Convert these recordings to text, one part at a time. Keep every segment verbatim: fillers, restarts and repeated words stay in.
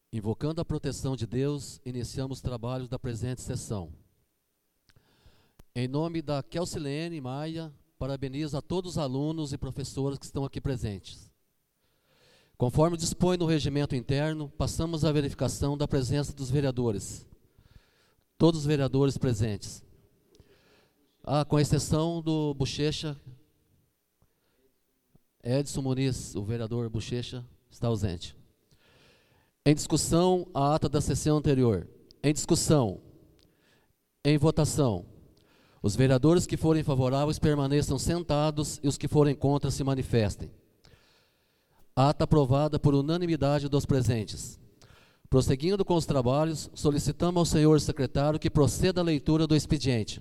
Invocando a proteção de Deus, iniciamos os trabalhos da presente sessão. Em nome da Kelsilene Maia, parabenizo a todos os alunos e professores que estão aqui presentes. Conforme dispõe no regimento interno, passamos à verificação da presença dos vereadores. Todos os vereadores presentes. Ah, com exceção do Bochecha, Edson Muniz, o vereador Bochecha, está ausente. Em discussão, a ata da sessão anterior. Em discussão. Em votação. Os vereadores que forem favoráveis permaneçam sentados e os que forem contra se manifestem. Ata aprovada por unanimidade dos presentes. Prosseguindo com os trabalhos, solicitamos ao senhor secretário que proceda à leitura do expediente.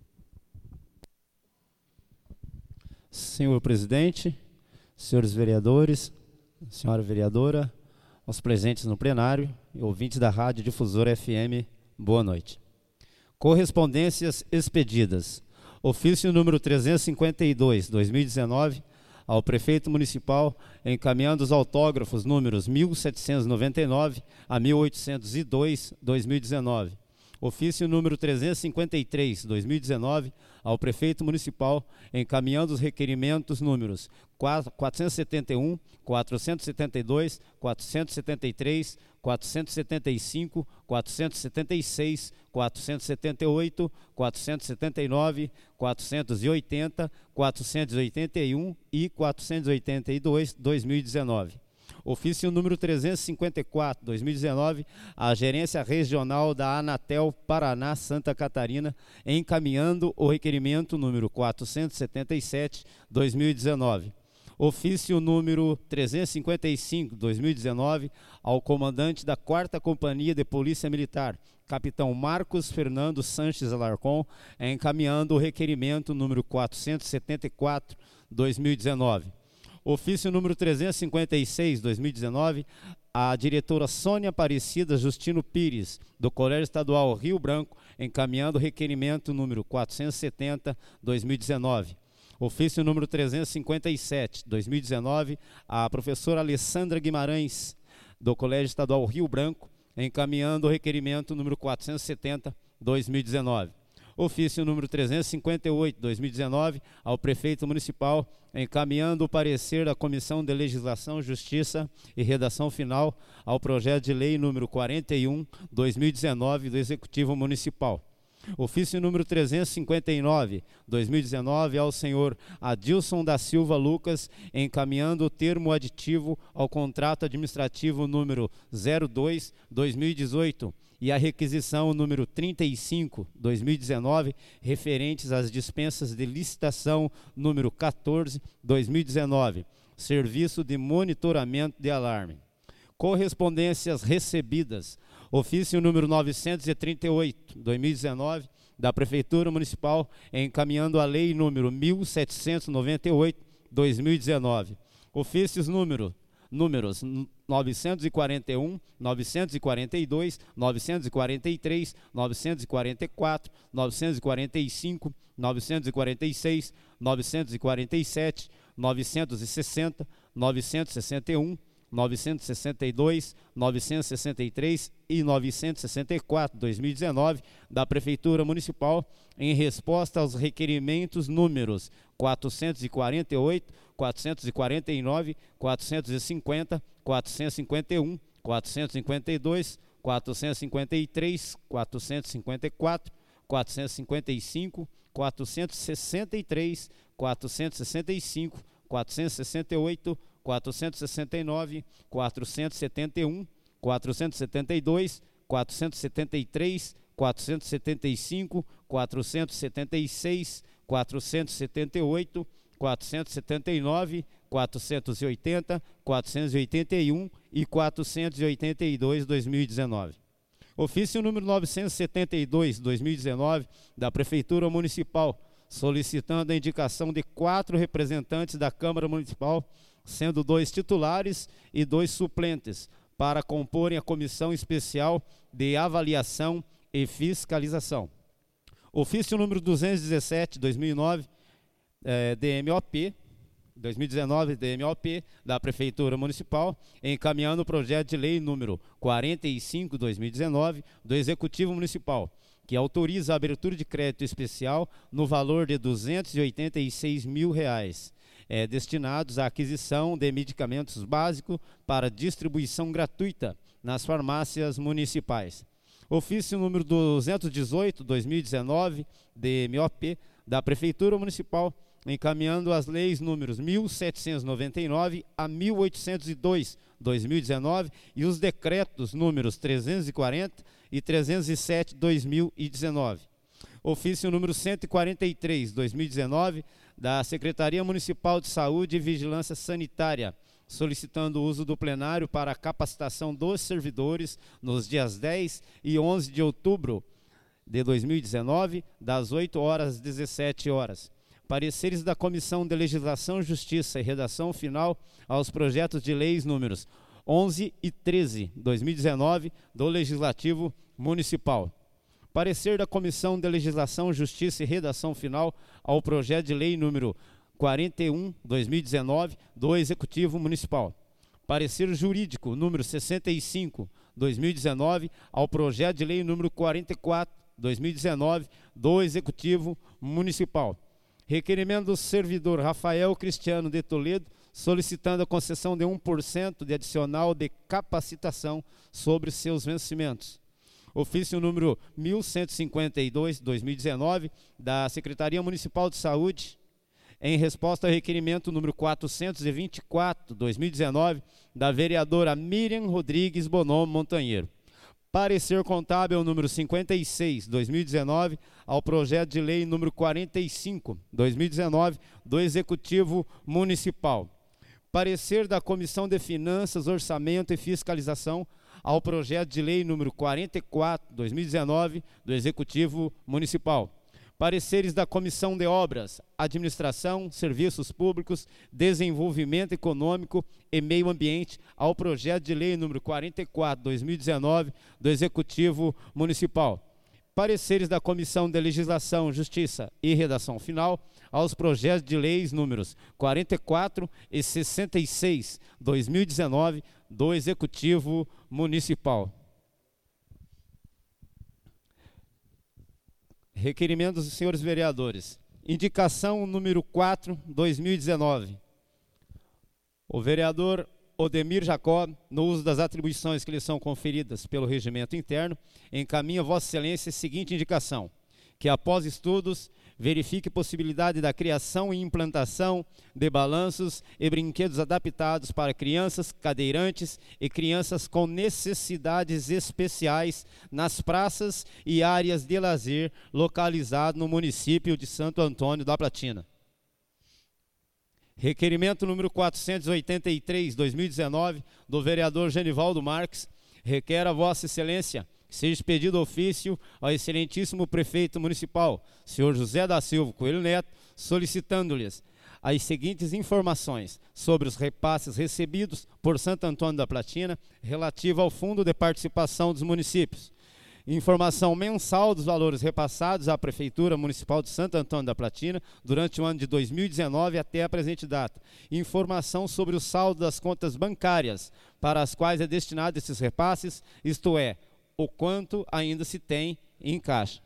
Senhor presidente, senhores vereadores, senhora vereadora, aos presentes no plenário e ouvintes da Rádio Difusora F M, boa noite. Correspondências expedidas. Ofício número trezentos e cinquenta e dois, dois mil e dezenove, ao prefeito municipal, encaminhando os autógrafos números mil setecentos e noventa e nove a mil oitocentos e dois, dois mil e dezenove. Ofício número trezentos e cinquenta e três, dois mil e dezenove, ao prefeito municipal, encaminhando os requerimentos números quatrocentos e setenta e um, quatrocentos e setenta e dois, quatrocentos e setenta e três, quatrocentos e setenta e cinco, quatrocentos e setenta e seis, quatrocentos e setenta e oito, quatrocentos e setenta e nove, quatrocentos e oitenta, quatrocentos e oitenta e um e quatrocentos e oitenta e dois, dois mil e dezenove. Ofício número trezentos e cinquenta e quatro, dois mil e dezenove, à Gerência Regional da Anatel Paraná Santa Catarina, encaminhando o requerimento número quatrocentos e setenta e sete, dois mil e dezenove. Ofício número trezentos e cinquenta e cinco, dois mil e dezenove, ao comandante da quarta Companhia de Polícia Militar, capitão Marcos Fernando Sanches Alarcon, encaminhando o requerimento número quatrocentos e setenta e quatro, dois mil e dezenove. Ofício número trezentos e cinquenta e seis, dois mil e dezenove, a diretora Sônia Aparecida Justino Pires, do Colégio Estadual Rio Branco, encaminhando o requerimento número quatrocentos e setenta, dois mil e dezenove. Ofício número trezentos e cinquenta e sete, dois mil e dezenove, a professora Alessandra Guimarães, do Colégio Estadual Rio Branco, encaminhando o requerimento número quatrocentos e setenta, dois mil e dezenove. Ofício número trezentos e cinquenta e oito, dois mil e dezenove, ao prefeito municipal, encaminhando o parecer da Comissão de Legislação, Justiça e Redação Final ao projeto de lei número quarenta e um, dois mil e dezenove, do Executivo Municipal. Ofício número trezentos e cinquenta e nove, dois mil e dezenove, ao senhor Adilson da Silva Lucas, encaminhando o termo aditivo ao contrato administrativo número zero dois, dois mil e dezoito, e a requisição número trinta e cinco, dois mil e dezenove, referentes às dispensas de licitação número quatorze, dois mil e dezenove, serviço de monitoramento de alarme. Correspondências recebidas. Ofício número novecentos e trinta e oito, dois mil e dezenove, da Prefeitura Municipal, encaminhando a lei número mil setecentos e noventa e oito, dois mil e dezenove. Ofícios número números novecentos e quarenta e um, novecentos e quarenta e dois, novecentos e quarenta e três, novecentos e quarenta e quatro, novecentos e quarenta e cinco, novecentos e quarenta e seis, novecentos e quarenta e sete, novecentos e sessenta, novecentos e sessenta e um, novecentos e sessenta e dois, novecentos e sessenta e três e novecentos e sessenta e quatro, dois mil e dezenove, da Prefeitura Municipal, em resposta aos requerimentos números quatrocentos e quarenta e oito, quatrocentos e quarenta e nove, quatrocentos e cinquenta, quatrocentos e cinquenta e um, quatrocentos e cinquenta e dois, quatrocentos e cinquenta e três, quatrocentos e cinquenta e quatro, quatrocentos e cinquenta e cinco, quatrocentos e sessenta e três, quatrocentos e sessenta e cinco, quatrocentos e sessenta e oito, quatrocentos e sessenta e nove, quatrocentos e setenta e um, quatrocentos e setenta e dois, quatrocentos e setenta e três, quatrocentos e setenta e cinco, quatrocentos e setenta e seis, quatrocentos e setenta e oito, quatrocentos e setenta e nove, quatrocentos e oitenta, quatrocentos e oitenta e um e quatrocentos e oitenta e dois, dois mil e dezenove. Ofício número novecentos e setenta e dois, dois mil e dezenove, da Prefeitura Municipal, solicitando a indicação de quatro representantes da Câmara Municipal, sendo dois titulares e dois suplentes, para comporem a Comissão Especial de Avaliação e Fiscalização. Ofício número duzentos e dezessete, dois mil e nove, é, D M O P, dois mil e dezenove, D M O P, da Prefeitura Municipal, encaminhando o projeto de lei número quarenta e cinco, dois mil e dezenove, do Executivo Municipal, que autoriza a abertura de crédito especial no valor de duzentos e oitenta e seis mil reais, é, destinados à aquisição de medicamentos básicos para distribuição gratuita nas farmácias municipais. Ofício número duzentos e dezoito, dois mil e dezenove, D M O P, da Prefeitura Municipal, encaminhando as leis números mil setecentos e noventa e nove a mil oitocentos e dois, dois mil e dezenove, e os decretos números trezentos e quarenta e trezentos e sete, dois mil e dezenove. Ofício número cento e quarenta e três, dois mil e dezenove, da Secretaria Municipal de Saúde e Vigilância Sanitária, solicitando o uso do plenário para a capacitação dos servidores nos dias dez e onze de outubro de dois mil e dezenove, das oito horas às dezessete horas. Pareceres da Comissão de Legislação, Justiça e Redação Final aos projetos de leis números onze e treze, dois mil e dezenove, do Legislativo Municipal. Parecer da Comissão de Legislação, Justiça e Redação Final ao projeto de lei número quarenta e um, dois mil e dezenove, do Executivo Municipal. Parecer jurídico número sessenta e cinco, dois mil e dezenove, ao projeto de lei número quarenta e quatro, dois mil e dezenove, do Executivo Municipal. Requerimento do servidor Rafael Cristiano de Toledo, solicitando a concessão de um por cento de adicional de capacitação sobre seus vencimentos. Ofício número mil cento e cinquenta e dois, dois mil e dezenove, da Secretaria Municipal de Saúde, em resposta ao requerimento número quatrocentos e vinte e quatro, dois mil e dezenove, da vereadora Miriam Rodrigues Bonomo Montanheiro. Parecer contábil número cinquenta e seis, dois mil e dezenove, ao projeto de lei número quarenta e cinco, dois mil e dezenove, do Executivo Municipal. Parecer da Comissão de Finanças, Orçamento e Fiscalização ao projeto de lei número quarenta e quatro, dois mil e dezenove, do Executivo Municipal. Pareceres da Comissão de Obras, Administração, Serviços Públicos, Desenvolvimento Econômico e Meio Ambiente ao projeto de lei número quarenta e quatro, dois mil e dezenove, do Executivo Municipal. Pareceres da Comissão de Legislação, Justiça e Redação Final aos projetos de leis números quarenta e quatro e sessenta e seis, dois mil e dezenove, do Executivo Municipal. Requerimento dos senhores vereadores. Indicação número quatro, dois mil e dezenove. O vereador Odemir Jacó, no uso das atribuições que lhe são conferidas pelo regimento interno, encaminha a Vossa Excelência a seguinte indicação: que após estudos, verifique possibilidade da criação e implantação de balanços e brinquedos adaptados para crianças cadeirantes e crianças com necessidades especiais nas praças e áreas de lazer localizadas no município de Santo Antônio da Platina. Requerimento número quatrocentos e oitenta e três, dois mil e dezenove, do vereador Genivaldo Marques, requer a Vossa Excelência que seja expedido ofício ao excelentíssimo prefeito municipal, senhor José da Silva Coelho Neto, solicitando-lhes as seguintes informações sobre os repasses recebidos por Santo Antônio da Platina relativa ao Fundo de Participação dos Municípios. Informação mensal dos valores repassados à Prefeitura Municipal de Santo Antônio da Platina durante o ano de dois mil e dezenove até a presente data. Informação sobre o saldo das contas bancárias para as quais é destinado esses repasses, isto é, o quanto ainda se tem em caixa.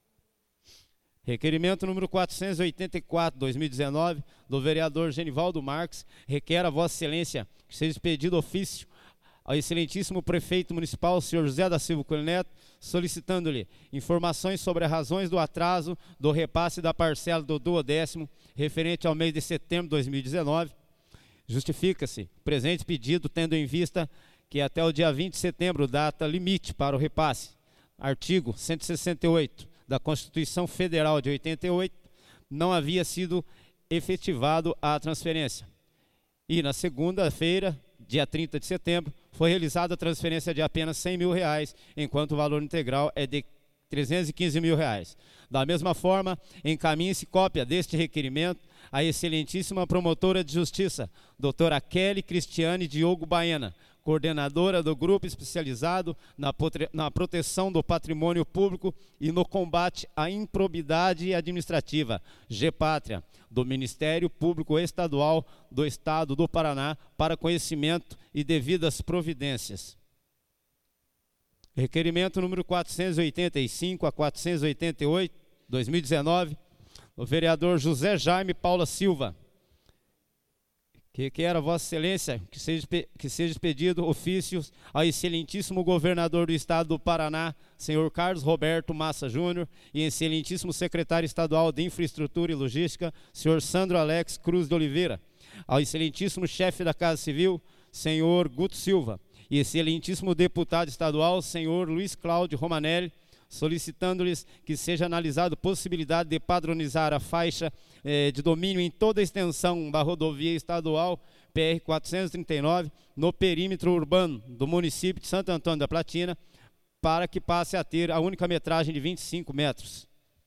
Requerimento número quatrocentos e oitenta e quatro, dois mil e dezenove, do vereador Genivaldo Marques, requer a Vossa Excelência que seja expedido ofício ao excelentíssimo prefeito municipal, senhor José da Silva Coelho Neto, solicitando-lhe informações sobre as razões do atraso do repasse da parcela do duodécimo referente ao mês de setembro de dois mil e dezenove. Justifica-se o presente pedido tendo em vista que até o dia vinte de setembro, data limite para o repasse, artigo cento e sessenta e oito da Constituição Federal de oitenta e oito, não havia sido efetivado a transferência. E na segunda-feira, dia trinta de setembro, foi realizada a transferência de apenas cem mil reais, enquanto o valor integral é de trezentos e quinze mil reais. Da mesma forma, encaminhe-se cópia deste requerimento à excelentíssima promotora de justiça, doutora Kelly Cristiane Diogo Baena, coordenadora do Grupo Especializado na, na Proteção do Patrimônio Público e no Combate à Improbidade Administrativa, Gepátria, do Ministério Público Estadual do Estado do Paraná, para conhecimento e devidas providências. Requerimento número quatrocentos e oitenta e cinco a quatrocentos e oitenta e oito, dois mil e dezenove, do vereador José Jaime Paula Silva, que quer a Vossa Excelência que seja, que seja expedido ofícios ao excelentíssimo governador do Estado do Paraná, senhor Carlos Roberto Massa Júnior, e excelentíssimo secretário estadual de Infraestrutura e Logística, senhor Sandro Alex Cruz de Oliveira, ao excelentíssimo chefe da Casa Civil, senhor Guto Silva, e excelentíssimo deputado estadual, senhor Luiz Cláudio Romanelli, solicitando-lhes que seja analisada a possibilidade de padronizar a faixa eh, de domínio em toda a extensão da rodovia estadual P R quatrocentos e trinta e nove, no perímetro urbano do município de Santo Antônio da Platina, para que passe a ter a única metragem de vinte e cinco metros.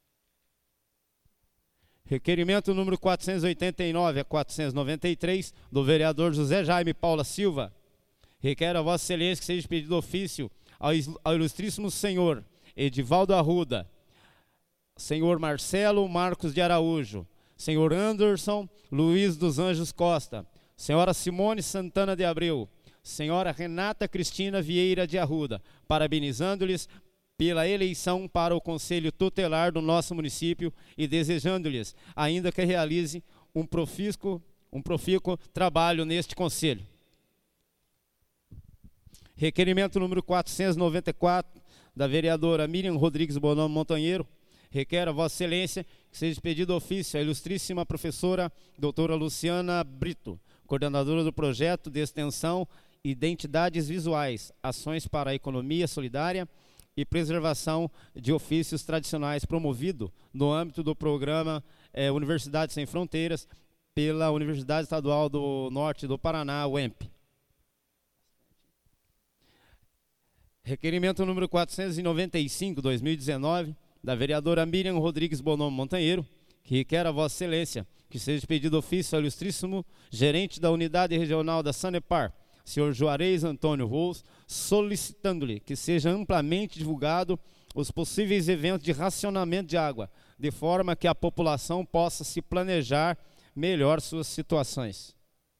Requerimento número quatrocentos e oitenta e nove a quatrocentos e noventa e três, do vereador José Jaime Paula Silva. Requer a Vossa Excelência que seja pedido ofício ao, ao ilustríssimo senhor Edivaldo Arruda, senhor Marcelo Marcos de Araújo, senhor Anderson Luiz dos Anjos Costa, senhora Simone Santana de Abreu, senhora Renata Cristina Vieira de Arruda, parabenizando-lhes pela eleição para o Conselho Tutelar do nosso município e desejando-lhes ainda que realize um profícuo, um profícuo trabalho neste Conselho. Requerimento número quatrocentos e noventa e quatro, da vereadora Miriam Rodrigues Bonomo Montanheiro, requer a Vossa Excelência que seja expedido ofício à ilustríssima professora doutora Luciana Brito, coordenadora do projeto de extensão Identidades Visuais, Ações para a Economia Solidária e Preservação de Ofícios Tradicionais, promovido no âmbito do programa eh, Universidade Sem Fronteiras, pela Universidade Estadual do Norte do Paraná, U E M P. Requerimento número quatrocentos e noventa e cinco, dois mil e dezenove, da vereadora Miriam Rodrigues Bonomo Montanheiro, que requer a Vossa Excelência que seja pedido ofício ao ilustríssimo gerente da Unidade Regional da Sanepar, senhor Juarez Antônio Rous, solicitando-lhe que seja amplamente divulgado os possíveis eventos de racionamento de água, de forma que a população possa se planejar melhor suas situações.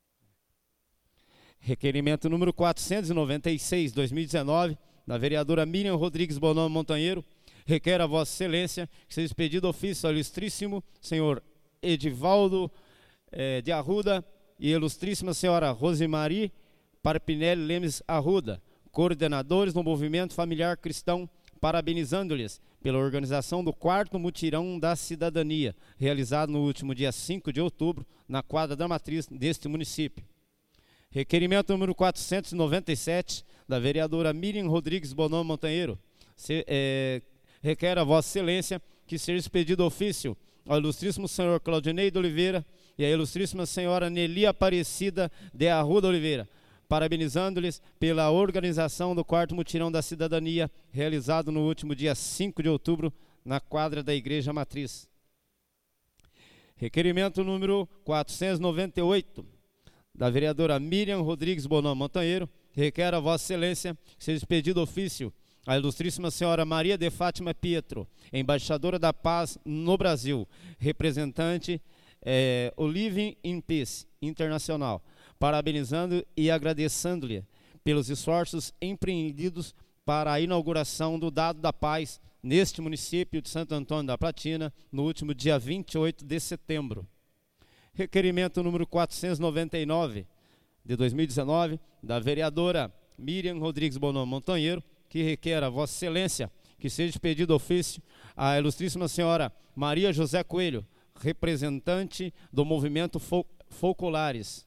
Requerimento número quatrocentos e noventa e seis, dois mil e dezenove, da vereadora Miriam Rodrigues Bonomo Montanheiro, requer a Vossa Excelência que seja expedido ofício ao ilustríssimo senhor Edivaldo eh, de Arruda e ilustríssima senhora Rosemary Parpinelli Lemes Arruda, coordenadores do Movimento Familiar Cristão, parabenizando-lhes pela organização do quarto mutirão da cidadania, realizado no último dia cinco de outubro, na quadra da matriz deste município. Requerimento número quatrocentos e noventa e sete, da vereadora Miriam Rodrigues Bonomo Montanheiro, se, é, requer a Vossa Excelência que seja expedido ofício ao ilustríssimo senhor Claudinei de Oliveira e à ilustríssima senhora Nelly Aparecida de Arruda Oliveira, parabenizando-lhes pela organização do quarto mutirão da cidadania, realizado no último dia cinco de outubro, na quadra da Igreja Matriz. Requerimento número quatrocentos e noventa e oito, da vereadora Miriam Rodrigues Bonomo Montanheiro, requer a Vossa Excelência que seja expedido ofício à ilustríssima senhora Maria de Fátima Pietro, embaixadora da paz no Brasil, representante é, o Living in Peace Internacional, parabenizando e agradecendo-lhe pelos esforços empreendidos para a inauguração do Dado da Paz neste município de Santo Antônio da Platina, no último dia vinte e oito de setembro. Requerimento número quatrocentos e noventa e nove, de dois mil e dezenove, da vereadora Miriam Rodrigues Bonomo Montanheiro, que requer a Vossa Excelência que seja expedido ofício à ilustríssima senhora Maria José Coelho, representante do movimento Fol Folcolares,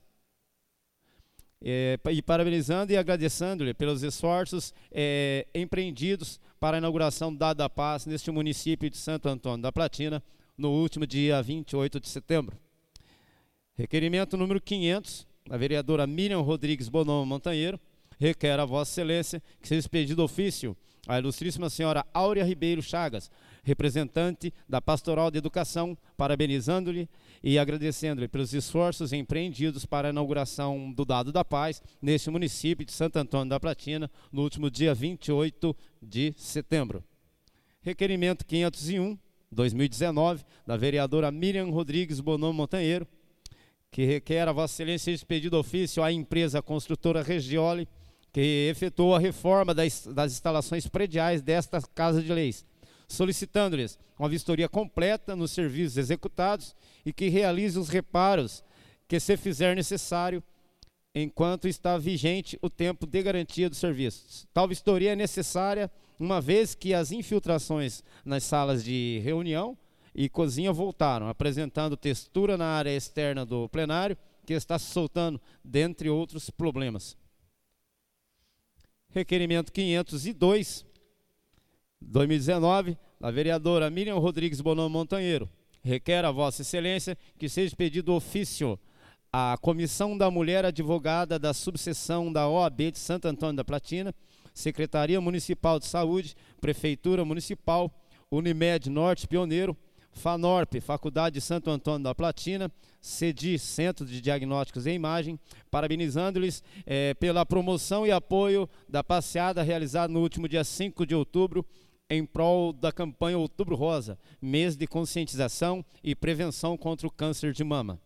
é, e parabenizando e agradecendo-lhe pelos esforços é, empreendidos para a inauguração do Dado da Paz neste município de Santo Antônio da Platina, no último dia vinte e oito de setembro. Requerimento número quinhentos, da vereadora Miriam Rodrigues Bonomo Montanheiro, requer a Vossa Excelência que seja expedido ofício a ilustríssima senhora Áurea Ribeiro Chagas, representante da Pastoral de Educação, parabenizando-lhe e agradecendo-lhe pelos esforços empreendidos para a inauguração do Dado da Paz neste município de Santo Antônio da Platina, no último dia vinte e oito de setembro. Requerimento quinhentos e um, dois mil e dezenove, da vereadora Miriam Rodrigues Bonon Montanheiro, que requer a Vossa Excelência expedido ofício à empresa construtora Regioli, que efetuou a reforma das, das instalações prediais desta Casa de Leis, solicitando-lhes uma vistoria completa nos serviços executados e que realize os reparos que se fizer necessário enquanto está vigente o tempo de garantia dos serviços. Tal vistoria é necessária uma vez que as infiltrações nas salas de reunião e cozinha voltaram, apresentando textura na área externa do plenário, que está se soltando, dentre outros problemas. Requerimento quinhentos e dois, dois mil e dezenove, da vereadora Miriam Rodrigues Bonon Montanheiro, requer a Vossa Excelência que seja pedido ofício à Comissão da Mulher Advogada da Subseção da O A B de Santo Antônio da Platina, Secretaria Municipal de Saúde, Prefeitura Municipal, Unimed Norte Pioneiro, FANORP, Faculdade de Santo Antônio da Platina, CEDI, Centro de Diagnósticos e Imagem, parabenizando-lhes eh, pela promoção e apoio da passeada realizada no último dia cinco de outubro, em prol da campanha Outubro Rosa, mês de conscientização e prevenção contra o câncer de mama.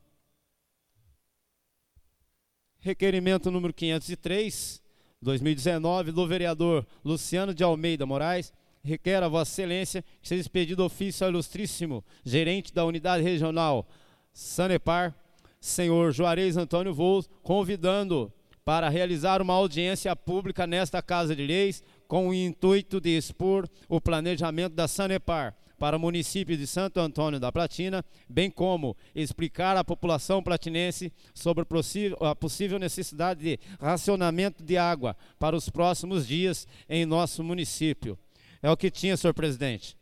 Requerimento número quinhentos e três, dois mil e dezenove, do vereador Luciano de Almeida Moraes, requer a Vossa Excelência que seja expedido ofício ao ilustríssimo gerente da Unidade Regional Sanepar, senhor Juarez Antônio Voos, convidando para realizar uma audiência pública nesta Casa de Leis, com o intuito de expor o planejamento da Sanepar para o município de Santo Antônio da Platina, bem como explicar à população platinense sobre a possível necessidade de racionamento de água para os próximos dias em nosso município. É o que tinha, senhor presidente.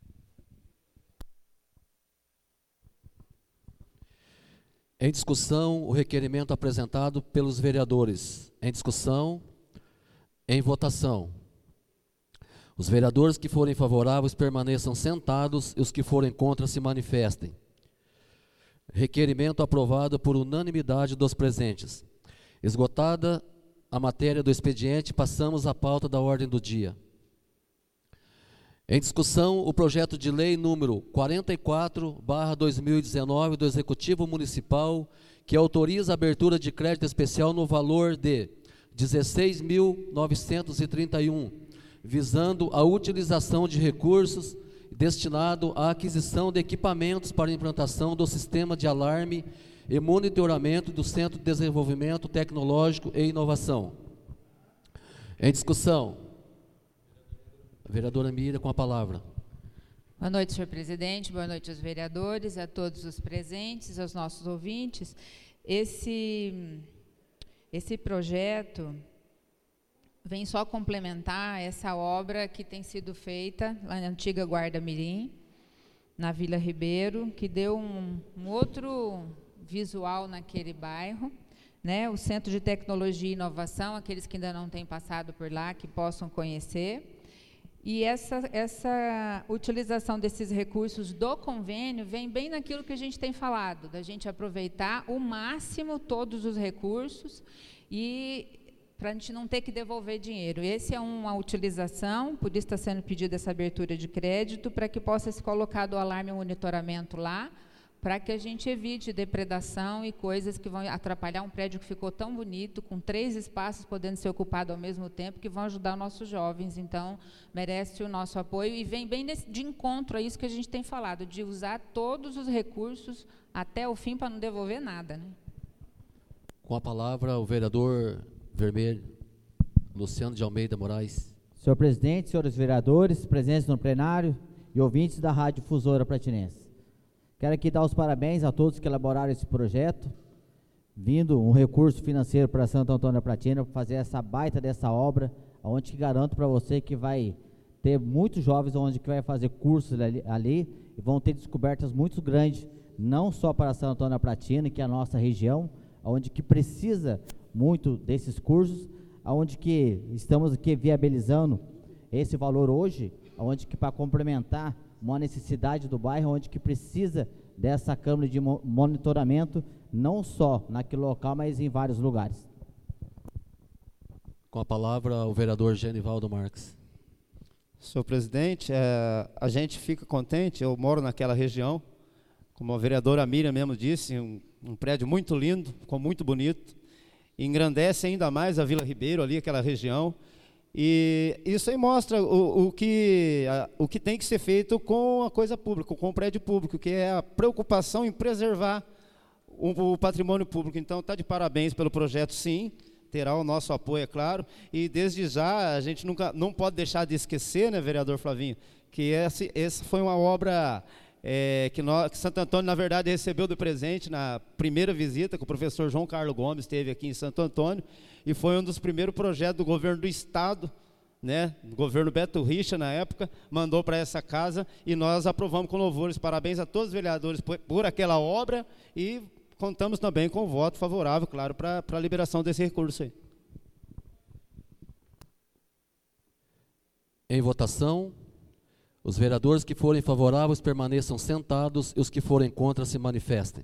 Em discussão, o requerimento apresentado pelos vereadores. Em discussão, em votação. Os vereadores que forem favoráveis permaneçam sentados e os que forem contra se manifestem. Requerimento aprovado por unanimidade dos presentes. Esgotada a matéria do expediente, passamos à pauta da ordem do dia. Em discussão, o projeto de lei número quarenta e quatro barra dois mil e dezenove do Executivo Municipal, que autoriza a abertura de crédito especial no valor de dezesseis mil novecentos e trinta e um, visando a utilização de recursos destinado à aquisição de equipamentos para a implantação do sistema de alarme e monitoramento do Centro de Desenvolvimento Tecnológico e Inovação. Em discussão, a vereadora Miriam com a palavra. Boa noite, senhor presidente, boa noite aos vereadores, a todos os presentes, aos nossos ouvintes. Esse, esse projeto vem só complementar essa obra que tem sido feita lá na antiga Guarda Mirim, na Vila Ribeiro, que deu um, um outro visual naquele bairro, né? O Centro de Tecnologia e Inovação, aqueles que ainda não têm passado por lá, que possam conhecer. E essa, essa utilização desses recursos do convênio vem bem naquilo que a gente tem falado, da gente aproveitar o máximo todos os recursos e para a gente não ter que devolver dinheiro. Essa é uma utilização, por isso está sendo pedida essa abertura de crédito, para que possa se colocar do alarme e monitoramento lá, para que a gente evite depredação e coisas que vão atrapalhar um prédio que ficou tão bonito, com três espaços podendo ser ocupado ao mesmo tempo, que vão ajudar nossos jovens. Então, merece o nosso apoio e vem bem nesse, de encontro a isso que a gente tem falado, de usar todos os recursos até o fim para não devolver nada, né? Com a palavra, o vereador Vermelho, Luciano de Almeida Moraes. Senhor presidente, senhores vereadores, presentes no plenário e ouvintes da Rádio Difusora Platinense. Quero aqui dar os parabéns a todos que elaboraram esse projeto, vindo um recurso financeiro para Santo Antônio da Platina, para fazer essa baita dessa obra, onde que garanto para você que vai ter muitos jovens onde que vai fazer cursos ali, ali e vão ter descobertas muito grandes, não só para Santo Antônio da Platina, que é a nossa região, onde que precisa muito desses cursos, onde que estamos aqui viabilizando esse valor hoje, onde que para complementar uma necessidade do bairro, onde que precisa dessa câmara de monitoramento, não só naquele local, mas em vários lugares. Com a palavra, o vereador Genivaldo Marques. Senhor presidente, é, a gente fica contente, eu moro naquela região, como a vereadora Miriam mesmo disse, um, um prédio muito lindo, ficou muito bonito, engrandece ainda mais a Vila Ribeiro ali, aquela região, e isso aí mostra o, o, que, a, o que tem que ser feito com a coisa pública, com o prédio público, que é a preocupação em preservar o, o patrimônio público. Então, está de parabéns pelo projeto, sim, terá o nosso apoio, é claro, e desde já a gente nunca, não pode deixar de esquecer, né, vereador Flavinho, que esse, essa foi uma obra é, que, nós, que Santo Antônio, na verdade, recebeu de presente na primeira visita que o professor João Carlos Gomes esteve aqui em Santo Antônio, e foi um dos primeiros projetos do governo do estado, né, do governo Beto Richa, na época, mandou para essa casa, e nós aprovamos com louvores. Parabéns a todos os vereadores por, por aquela obra, e contamos também com o voto favorável, claro, para a liberação desse recurso aí. Em votação, os vereadores que forem favoráveis permaneçam sentados e os que forem contra se manifestem.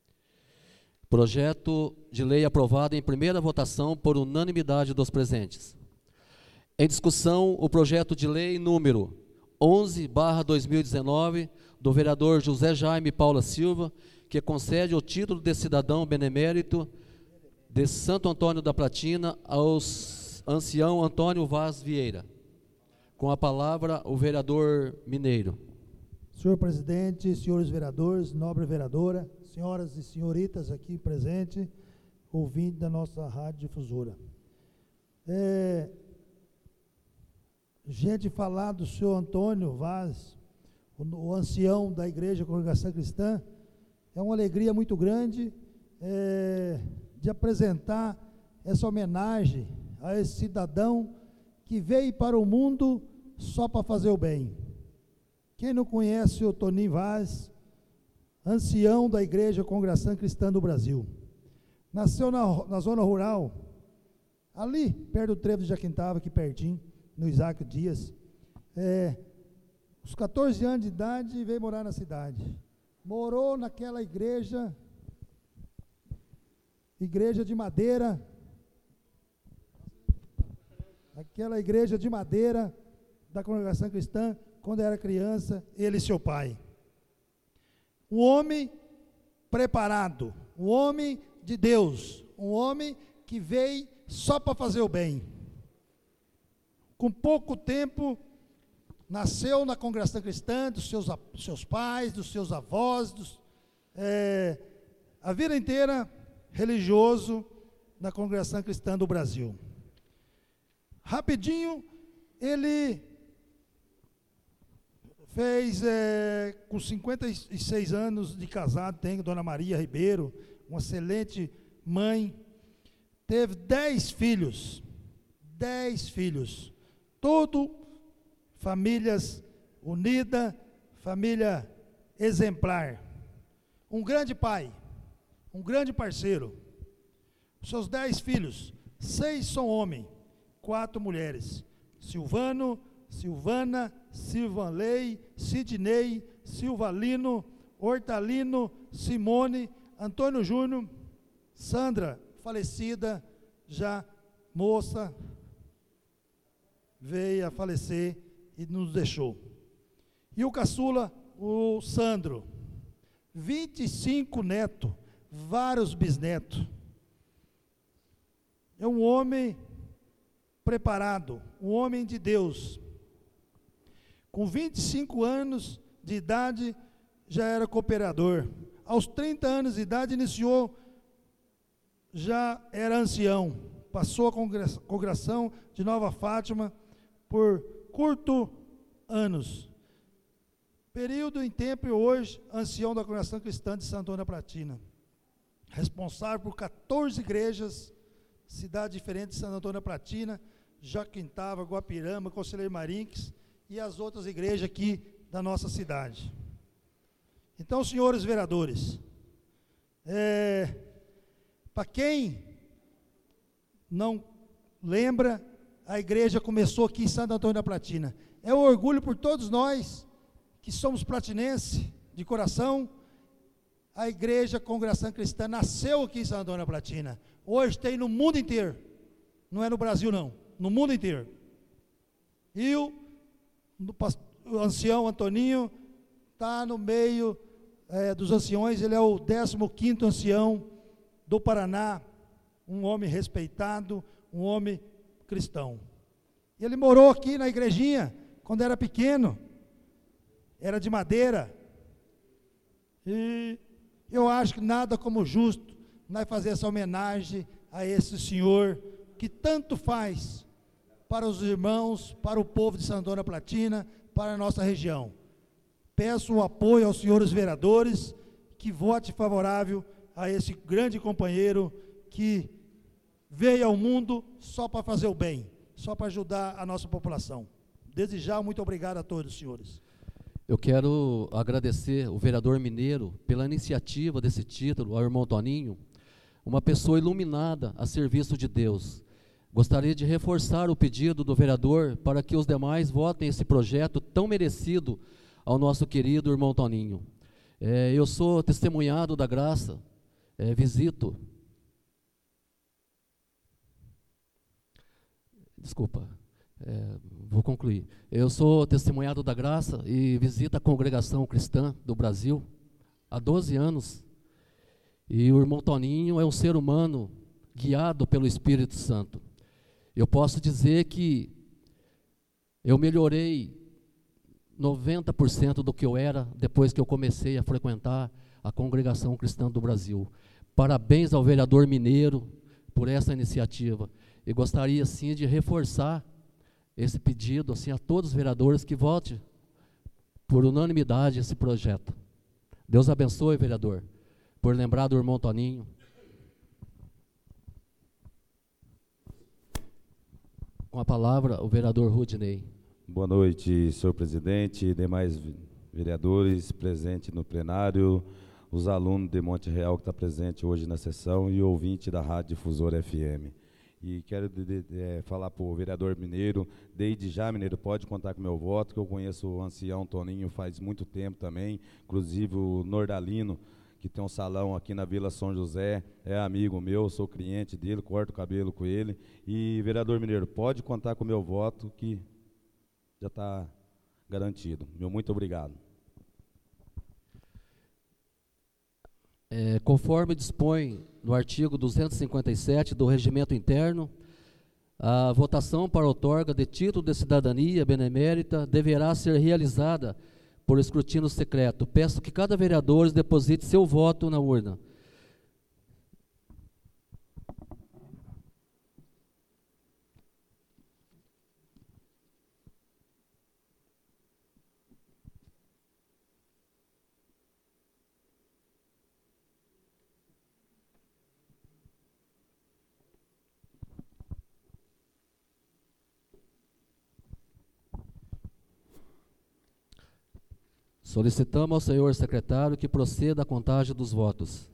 Projeto de lei aprovado em primeira votação por unanimidade dos presentes. Em discussão, o projeto de lei número onze barra dois mil e dezenove, do vereador José Jaime Paula Silva, que concede o título de cidadão benemérito de Santo Antônio da Platina ao ancião Antônio Vaz Vieira. Com a palavra, o vereador Mineiro. Senhor presidente, senhores vereadores, nobre vereadora, senhoras e senhoritas aqui presentes, ouvintes da nossa rádio difusora. É, gente, falar do senhor Antônio Vaz, o, o ancião da Igreja Congregação Cristã, é uma alegria muito grande é, de apresentar essa homenagem a esse cidadão que veio para o mundo só para fazer o bem. Quem não conhece o Toninho Vaz, ancião da Igreja Congregação Cristã do Brasil, nasceu na, na zona rural, ali perto do Trevo de Jaquintava, aqui pertinho, no Isaac Dias. É, aos catorze anos de idade veio morar na cidade. Morou naquela igreja, igreja de madeira, aquela igreja de madeira da Congregação Cristã, quando era criança, ele e seu pai. Um homem preparado, um homem de Deus, um homem que veio só para fazer o bem. Com pouco tempo, nasceu na Congregação Cristã, dos seus, dos seus pais, dos seus avós, dos, é, a vida inteira religioso na Congregação Cristã do Brasil. Rapidinho, ele fez, é, com cinquenta e seis anos de casado, tem Dona Maria Ribeiro, uma excelente mãe, teve dez filhos, dez filhos, tudo famílias unidas, família exemplar. Um grande pai, um grande parceiro. Os seus dez filhos, seis são homens, quatro mulheres. Silvano, Silvana, Silvanley, Sidney, Silvalino, Hortalino, Simone, Antônio Júnior, Sandra, falecida, já moça, veio a falecer e nos deixou. E o caçula, o Sandro, vinte e cinco netos, vários bisnetos. É um homem preparado, um homem de Deus. Com vinte e cinco anos de idade, já era cooperador. Aos trinta anos de idade, iniciou, já era ancião. Passou a congregação de Nova Fátima por curto anos. Período em tempo e hoje, ancião da Congregação Cristã de Santo Antônio da Platina. Responsável por quatorze igrejas, cidades diferentes de Santo Antônio da Platina, Jaquintava, Guapirama, Conselheiro Marinques e as outras igrejas aqui da nossa cidade. Então, senhores vereadores, é, para quem não lembra, a igreja começou aqui em Santo Antônio da Platina. É um orgulho por todos nós que somos platinenses de coração. A igreja Congregação Cristã nasceu aqui em Santo Antônio da Platina. Hoje tem no mundo inteiro. Não é no Brasil não, no mundo inteiro. E o, o ancião Antoninho está no meio é, dos anciões. Ele é o décimo quinto ancião do Paraná. Um homem respeitado, um homem cristão. E ele morou aqui na igrejinha quando era pequeno. Era de madeira. E eu acho que nada como justo nós fazer essa homenagem a esse senhor que tanto faz para os irmãos, para o povo de Santo Antônio da Platina, para a nossa região. Peço o apoio aos senhores vereadores que vote favorável a esse grande companheiro que veio ao mundo só para fazer o bem, só para ajudar a nossa população. Desde já, muito obrigado a todos, senhores. Eu quero agradecer o vereador Mineiro pela iniciativa desse título, ao irmão Toninho, uma pessoa iluminada a serviço de Deus. Gostaria de reforçar o pedido do vereador para que os demais votem esse projeto tão merecido ao nosso querido irmão Toninho. É, eu sou testemunhado da graça, é, visito. Desculpa. É, vou concluir. Eu sou testemunhado da graça e visito a congregação cristã do Brasil há doze anos. E o irmão Toninho é um ser humano guiado pelo Espírito Santo. Eu posso dizer que eu melhorei noventa por cento do que eu era depois que eu comecei a frequentar a congregação cristã do Brasil. Parabéns ao vereador Mineiro por essa iniciativa. E gostaria, sim, de reforçar esse pedido assim, a todos os vereadores que votem por unanimidade esse projeto. Deus abençoe, vereador, por lembrar do irmão Toninho. Com a palavra, o vereador Rudinei. Boa noite, senhor presidente e demais vereadores presentes no plenário, os alunos de Monte Real que estão presentes hoje na sessão e ouvinte da Rádio Difusora F M. E quero de, de, de, falar para o vereador Mineiro, desde já, Mineiro, pode contar com o meu voto, que eu conheço o ancião Toninho faz muito tempo também, inclusive o Nordalino, que tem um salão aqui na Vila São José, é amigo meu, sou cliente dele, corto o cabelo com ele. E, vereador Mineiro, pode contar com o meu voto, que já está garantido. Meu muito obrigado. É, conforme dispõe no artigo duzentos e cinquenta e sete do Regimento Interno, a votação para outorga de título de cidadania benemérita deverá ser realizada por escrutínio secreto. Peço que cada vereador deposite seu voto na urna. Solicitamos ao senhor secretário que proceda à contagem dos votos.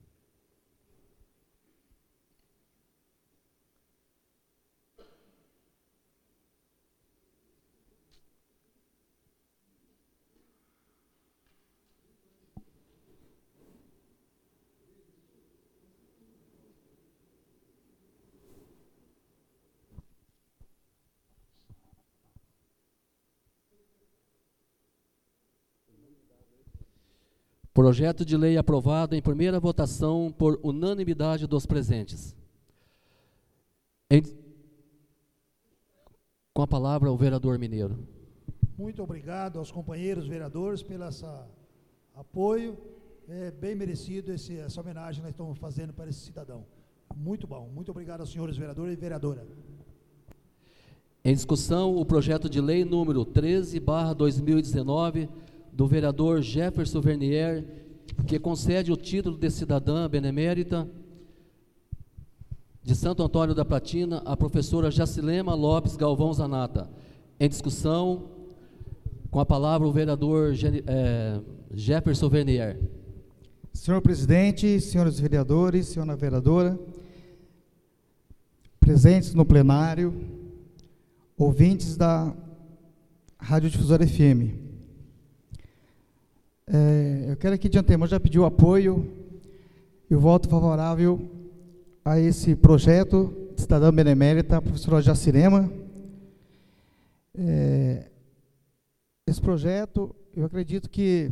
Projeto de lei aprovado em primeira votação por unanimidade dos presentes. Em... Com a palavra, o vereador Mineiro. Muito obrigado aos companheiros vereadores pelo essa apoio. É bem merecido esse, essa homenagem que nós estamos fazendo para esse cidadão. Muito bom. Muito obrigado aos senhores vereadores e vereadora. Em discussão, o projeto de lei número treze barra dois mil e dezenove, do vereador Jefferson Vernier, que concede o título de cidadã benemérita de Santo Antônio da Platina à professora Jacilema Lopes Galvão Zanata. Em discussão, com a palavra o vereador é, Jefferson Vernier. Senhor presidente, senhores vereadores, senhora vereadora, presentes no plenário, ouvintes da Rádio Difusora F M. É, eu quero aqui de antemão já pedir o apoio e o voto favorável a esse projeto de cidadã benemérita, a professora Jacirema. É, esse projeto, eu acredito que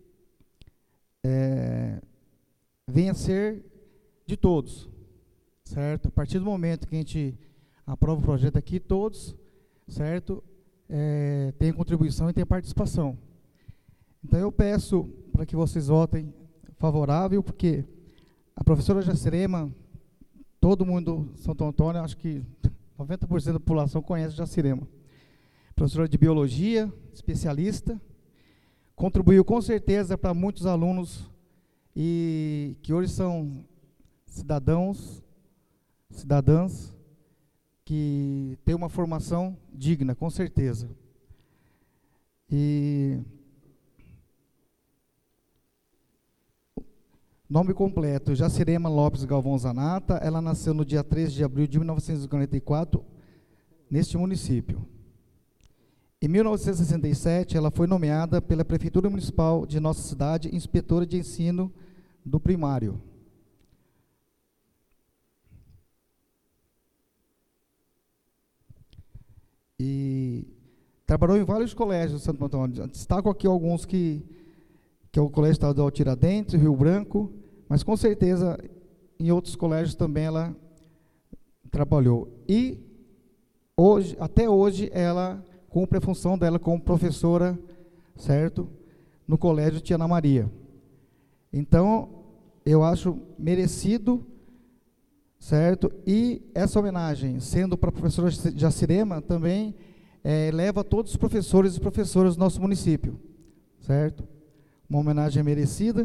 é, venha a ser de todos, certo? A partir do momento que a gente aprova o projeto aqui, todos, certo, é, tem contribuição e tem participação. Então eu peço para que vocês votem favorável, porque a professora Jacirema, todo mundo Santo Antônio, acho que noventa por cento da população conhece Jacirema. Professora de biologia, especialista, contribuiu com certeza para muitos alunos e que hoje são cidadãos, cidadãs, que têm uma formação digna, com certeza. E nome completo, Jacirema Lopes Galvão Zanata. Ela nasceu no dia treze de abril de mil novecentos e quarenta e quatro, neste município. Em mil novecentos e sessenta e sete, ela foi nomeada pela Prefeitura Municipal de nossa cidade inspetora de ensino do primário. E trabalhou em vários colégios de Santo Antônio. Destaco aqui alguns que, que é o Colégio Estadual Tiradentes, Rio Branco, mas com certeza em outros colégios também ela trabalhou. E hoje, até hoje ela cumpre a função dela como professora, certo? No Colégio Tia Ana Maria. Então, eu acho merecido, certo? E essa homenagem, sendo para a professora Jacirema, também é, leva todos os professores e professoras do nosso município, certo? Uma homenagem merecida.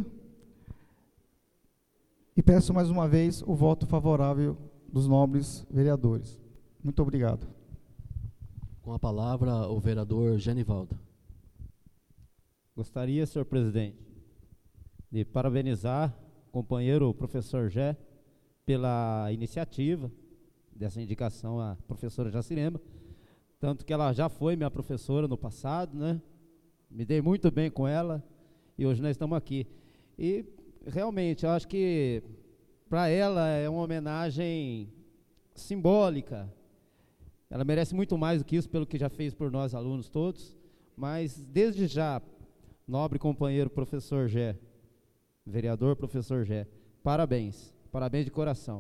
E peço mais uma vez o voto favorável dos nobres vereadores. Muito obrigado. Com a palavra, o vereador Genivaldo. Gostaria, senhor presidente, de parabenizar o companheiro professor Gé pela iniciativa dessa indicação à professora Jacirema, tanto que ela já foi minha professora no passado, né? Me dei muito bem com ela e hoje nós estamos aqui. E realmente, eu acho que para ela é uma homenagem simbólica. Ela merece muito mais do que isso, pelo que já fez por nós alunos todos, mas desde já, nobre companheiro professor Gé, vereador professor Gé, parabéns, parabéns de coração.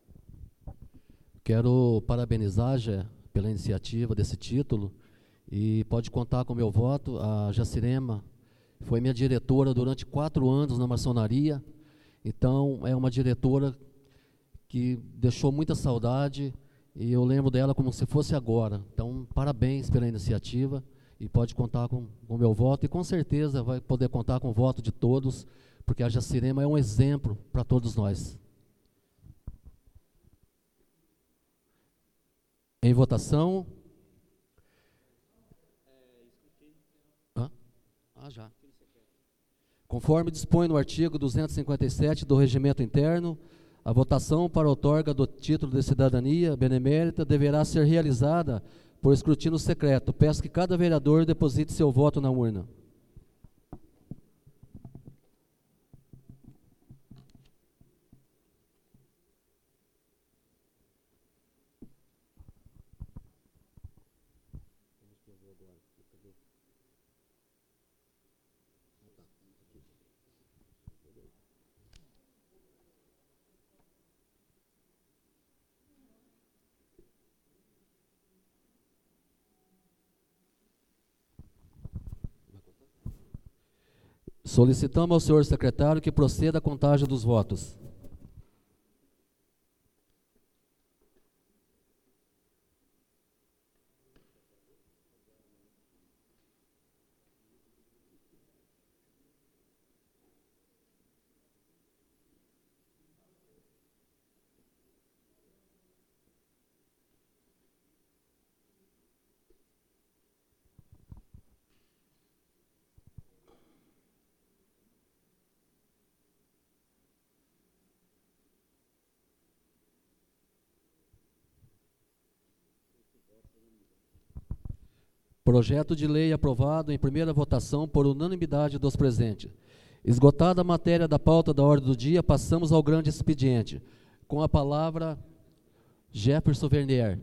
Quero parabenizar, Gé, pela iniciativa desse título, e pode contar com o meu voto. A Jacirema foi minha diretora durante quatro anos na maçonaria, então é uma diretora que deixou muita saudade, e eu lembro dela como se fosse agora. Então, parabéns pela iniciativa, e pode contar com o meu voto, e com certeza vai poder contar com o voto de todos, porque a Jacirema é um exemplo para todos nós. Em votação. Hã? Ah, já. Conforme dispõe no artigo duzentos e cinquenta e sete do Regimento Interno, a votação para a outorga do título de cidadania benemérita deverá ser realizada por escrutínio secreto. Peço que cada vereador deposite seu voto na urna. Solicitamos ao senhor secretário que proceda à contagem dos votos. Projeto de lei aprovado em primeira votação por unanimidade dos presentes. Esgotada a matéria da pauta da ordem do dia, passamos ao grande expediente. Com a palavra, Jefferson Vernier.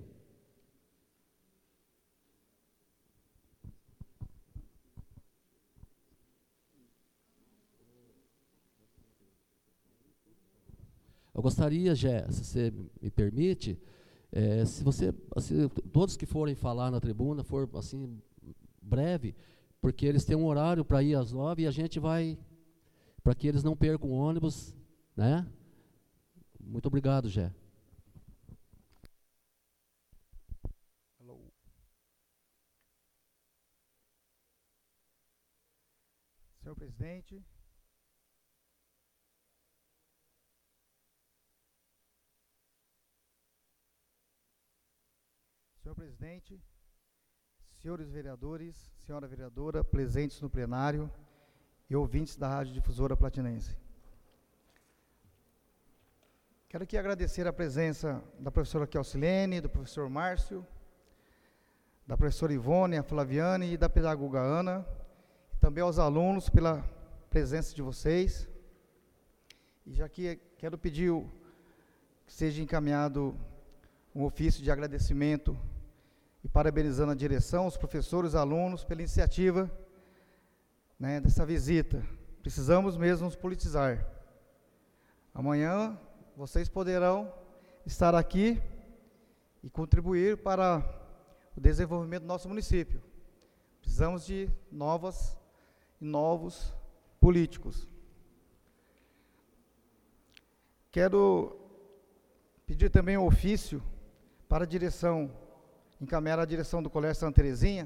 Eu gostaria, Jé, se você me permite, é, se você, assim, todos que forem falar na tribuna, for assim, breve, porque eles têm um horário para ir às nove e a gente vai, para que eles não percam o ônibus, né? Muito obrigado, Jé. Senhor presidente, Senhor presidente, senhores vereadores, senhora vereadora, presentes no plenário e ouvintes da Rádio Difusora Platinense. Quero aqui agradecer a presença da professora Kelsilene, do professor Márcio, da professora Ivone, a Flaviane e da pedagoga Ana, e também aos alunos pela presença de vocês. E já que quero pedir o, que seja encaminhado um ofício de agradecimento e parabenizando a direção, os professores, os alunos, pela iniciativa, né, dessa visita. Precisamos mesmo nos politizar. Amanhã vocês poderão estar aqui e contribuir para o desenvolvimento do nosso município. Precisamos de novas e novos políticos. Quero pedir também um ofício para a direção, encaminhar a direção do Colégio Santa Terezinha,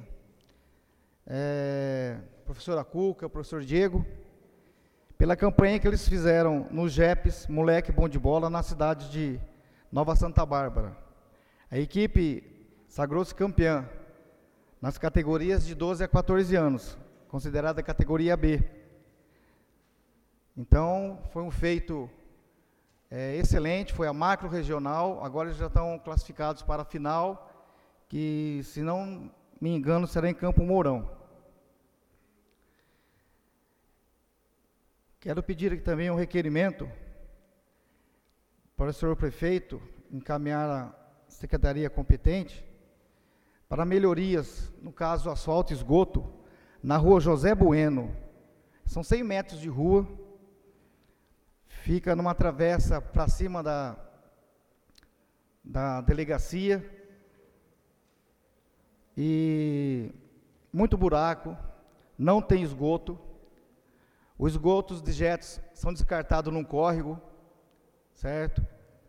é, professora Cuca, professor Diego, pela campanha que eles fizeram no G E P S, Moleque Bom de Bola, na cidade de Nova Santa Bárbara. A equipe sagrou-se campeã nas categorias de doze a quatorze anos, considerada a categoria B. Então, foi um feito é, excelente, foi a macro regional, agora eles já estão classificados para a final, que, se não me engano, será em Campo Mourão. Quero pedir aqui também um requerimento para o senhor prefeito encaminhar à secretaria competente para melhorias, no caso asfalto e esgoto, na rua José Bueno. São cem metros de rua, fica numa travessa para cima da, da delegacia, e muito buraco, não tem esgoto. Os esgotos de dejetos são descartados num córrego, certo?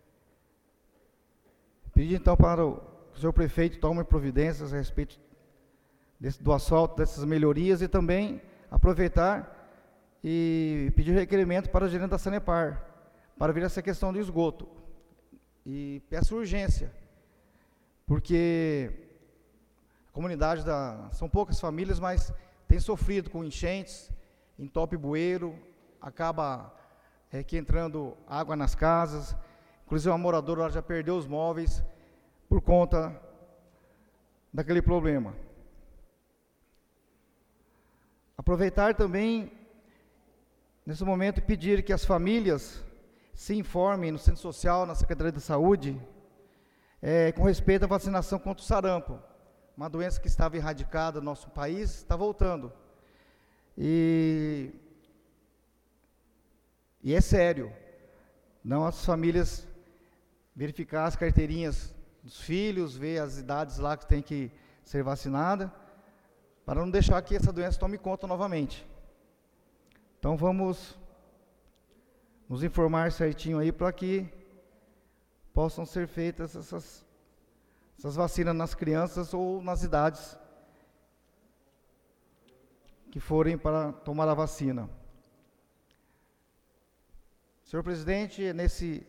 Pedi então para o senhor prefeito tome providências a respeito desse, do asfalto, dessas melhorias, e também aproveitar e pedir requerimento para o gerente da Sanepar, para ver essa questão do esgoto. E peço urgência, porque a comunidade, da, são poucas famílias, mas tem sofrido com enchentes, entope bueiro, acaba é, que entrando água nas casas, inclusive uma moradora já perdeu os móveis por conta daquele problema. Aproveitar também, nesse momento, pedir que as famílias se informem no Centro Social, na Secretaria de Saúde, é, com respeito à vacinação contra o sarampo, uma doença que estava erradicada no nosso país, está voltando. E, e é sério, não as famílias verificar as carteirinhas dos filhos, ver as idades lá que tem que ser vacinada, para não deixar que essa doença tome conta novamente. Então vamos nos informar certinho aí para que possam ser feitas essas, essas vacinas nas crianças ou nas idades que forem para tomar a vacina. Senhor presidente, nesse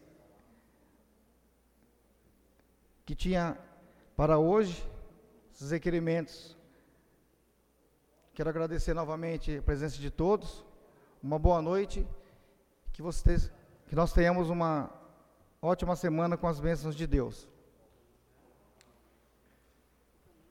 que tinha para hoje, esses requerimentos, quero agradecer novamente a presença de todos, uma boa noite, que, vocês, que nós tenhamos uma ótima semana com as bênçãos de Deus.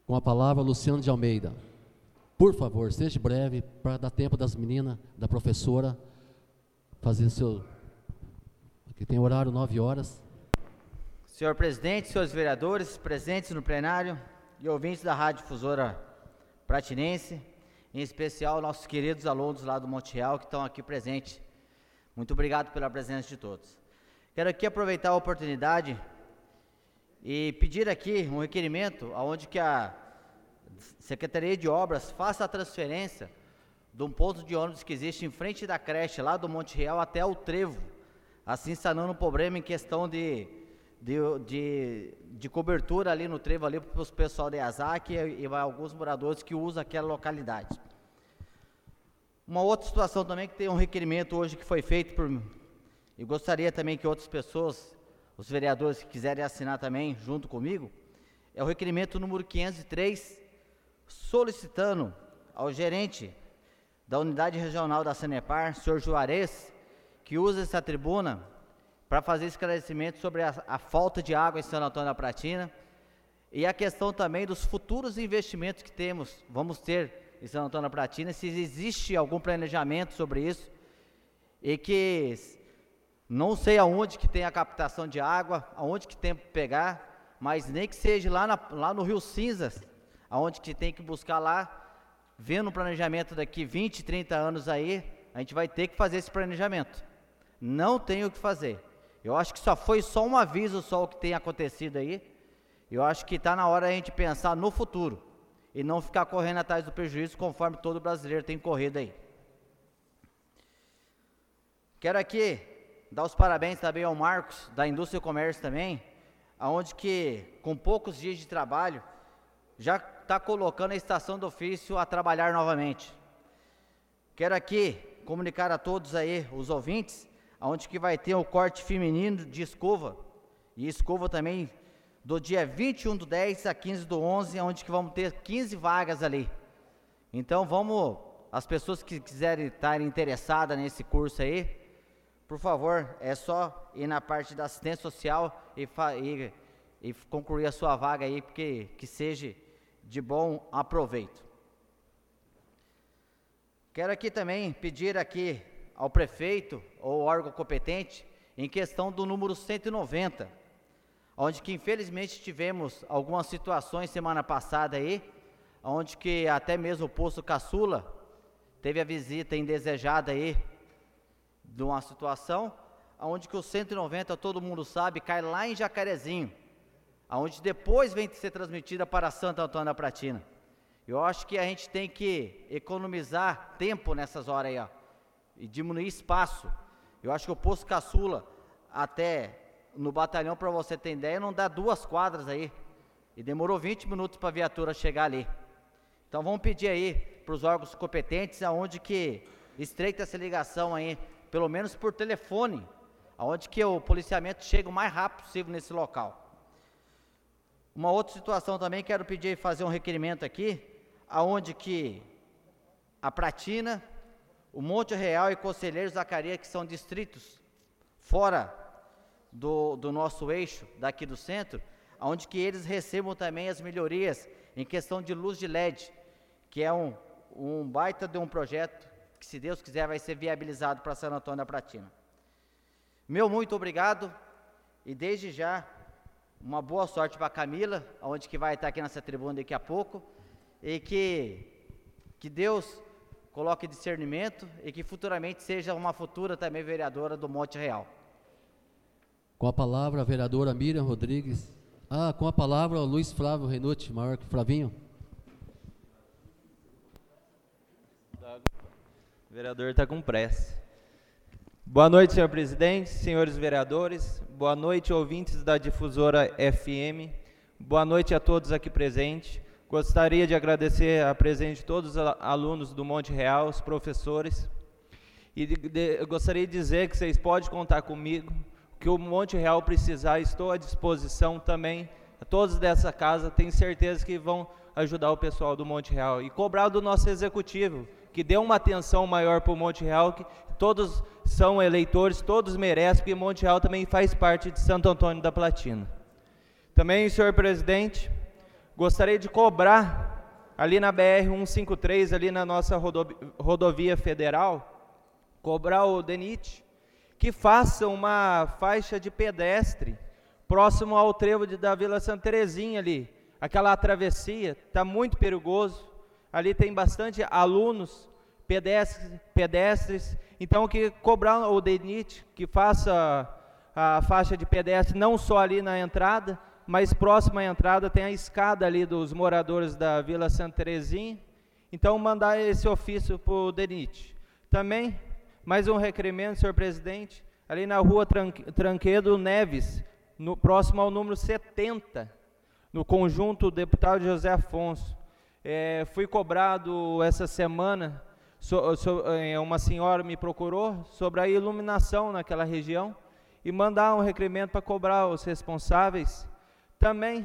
Com a palavra, Luciano de Almeida. Por favor, seja breve, para dar tempo das meninas, da professora, fazer seu... Aqui tem horário, nove horas. Senhor presidente, senhores vereadores, presentes no plenário e ouvintes da Rádio Difusora Pratinense, em especial nossos queridos alunos lá do Monte Real que estão aqui presentes. Muito obrigado pela presença de todos. Quero aqui aproveitar a oportunidade e pedir aqui um requerimento onde que a Secretaria de Obras faça a transferência de um ponto de ônibus que existe em frente da creche lá do Monte Real até o Trevo, assim sanando um problema em questão de De, de, de cobertura ali no trevo ali para os pessoal da IASAC e, e alguns moradores que usam aquela localidade. Uma outra situação também que tem um requerimento hoje que foi feito por mim, e gostaria também que outras pessoas, os vereadores que quiserem assinar também junto comigo, é o requerimento número quinhentos e três, solicitando ao gerente da unidade regional da Sanepar, senhor Juarez, que usa essa tribuna para fazer esclarecimento sobre a, a falta de água em Santo Antônio da Pratina e a questão também dos futuros investimentos que temos, vamos ter em Santo Antônio da Pratina, se existe algum planejamento sobre isso e que não sei aonde que tem a captação de água, aonde que tem que pegar, mas nem que seja lá, na, lá no Rio Cinzas, aonde que tem que buscar lá, vendo o planejamento daqui vinte, trinta anos aí, a gente vai ter que fazer esse planejamento. Não tem o que fazer. Eu acho que só foi só um aviso só o que tem acontecido aí. Eu acho que está na hora a gente pensar no futuro e não ficar correndo atrás do prejuízo conforme todo brasileiro tem corrido aí. Quero aqui dar os parabéns também ao Marcos da Indústria e Comércio também, aonde que com poucos dias de trabalho já está colocando a estação do ofício a trabalhar novamente. Quero aqui comunicar a todos aí os ouvintes onde que vai ter o corte feminino de escova, e escova também do dia vinte e um do dez a quinze do onze, onde que vamos ter quinze vagas ali. Então vamos, as pessoas que quiserem estar interessadas nesse curso aí, por favor, é só ir na parte da assistência social e, e, e concluir a sua vaga aí, porque que seja de bom aproveito. Quero aqui também pedir aqui ao prefeito ou órgão competente em questão do número cento e noventa, onde que infelizmente tivemos algumas situações semana passada aí, onde que até mesmo o posto Caçula teve a visita indesejada aí de uma situação, onde que o cento e noventa, todo mundo sabe, cai lá em Jacarezinho, onde depois vem ser transmitida para Santo Antônio da Pratina. Eu acho que a gente tem que economizar tempo nessas horas aí, ó, e diminuir espaço. Eu acho que o posto Caçula, até no batalhão, para você ter ideia, não dá duas quadras aí, e demorou vinte minutos para a viatura chegar ali. Então vamos pedir aí para os órgãos competentes, aonde que estreita essa ligação aí, pelo menos por telefone, aonde que o policiamento chega o mais rápido possível nesse local. Uma outra situação também, quero pedir fazer um requerimento aqui, aonde que a Pratina, o Monte Real e Conselheiro Zacarias, que são distritos fora do, do nosso eixo, daqui do centro, onde que eles recebam também as melhorias em questão de luz de L E D, que é um, um baita de um projeto que, se Deus quiser, vai ser viabilizado para Santo Antônio da Pratina. Meu muito obrigado, e desde já, uma boa sorte para a Camila, onde que vai estar aqui nessa tribuna daqui a pouco, e que, que Deus coloque discernimento e que futuramente seja uma futura também vereadora do Monte Real. Com a palavra a vereadora Miriam Rodrigues. Ah, com a palavra o Luiz Flávio Renuti, maior que Flavinho. O vereador está com pressa. Boa noite, senhor presidente, senhores vereadores, boa noite, ouvintes da Difusora F M, boa noite a todos aqui presentes. Gostaria de agradecer a presença de todos os alunos do Monte Real, os professores, e de, de, eu gostaria de dizer que vocês podem contar comigo, que o Monte Real precisar, estou à disposição também, a todos dessa casa, tenho certeza que vão ajudar o pessoal do Monte Real, e cobrar do nosso executivo, que dê uma atenção maior para o Monte Real, que todos são eleitores, todos merecem, porque Monte Real também faz parte de Santo Antônio da Platina. Também, senhor presidente, gostaria de cobrar ali na B R cento e cinquenta e três, ali na nossa rodovi rodovia federal, cobrar o DENIT que faça uma faixa de pedestre próximo ao trevo de, da Vila Santa Terezinha ali, aquela travessia, está muito perigoso, ali tem bastante alunos, pedestres, pedestres, então que cobrar o DENIT que faça a faixa de pedestre não só ali na entrada, mas próximo à entrada tem a escada ali dos moradores da Vila Santa Terezinha, então mandar esse ofício para o DENIT. Também, mais um requerimento, senhor presidente, ali na rua Tranquedo Neves, no, próximo ao número setenta, no conjunto deputado José Afonso. É, fui cobrado essa semana, so, so, é, uma senhora me procurou sobre a iluminação naquela região, e mandar um requerimento para cobrar os responsáveis. Também,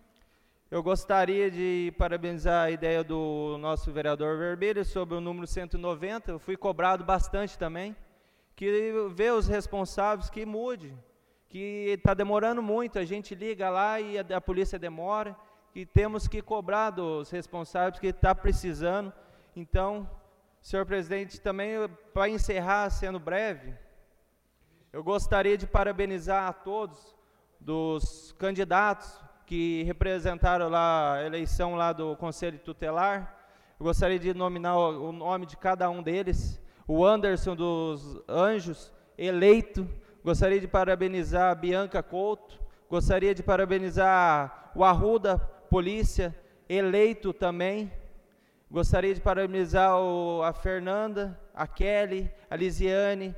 eu gostaria de parabenizar a ideia do nosso vereador Vermelho sobre o número cento e noventa, eu fui cobrado bastante também, que vê os responsáveis que mude, que está demorando muito, a gente liga lá e a, a polícia demora, e temos que cobrar dos responsáveis que está precisando. Então, senhor presidente, também para encerrar, sendo breve, eu gostaria de parabenizar a todos dos candidatos que representaram lá a eleição lá do Conselho Tutelar. Eu gostaria de nominar o, o nome de cada um deles. O Anderson dos Anjos, eleito. Gostaria de parabenizar a Bianca Couto. Gostaria de parabenizar o Arruda Polícia, eleito também. Gostaria de parabenizar o, a Fernanda, a Kelly, a Lisiane,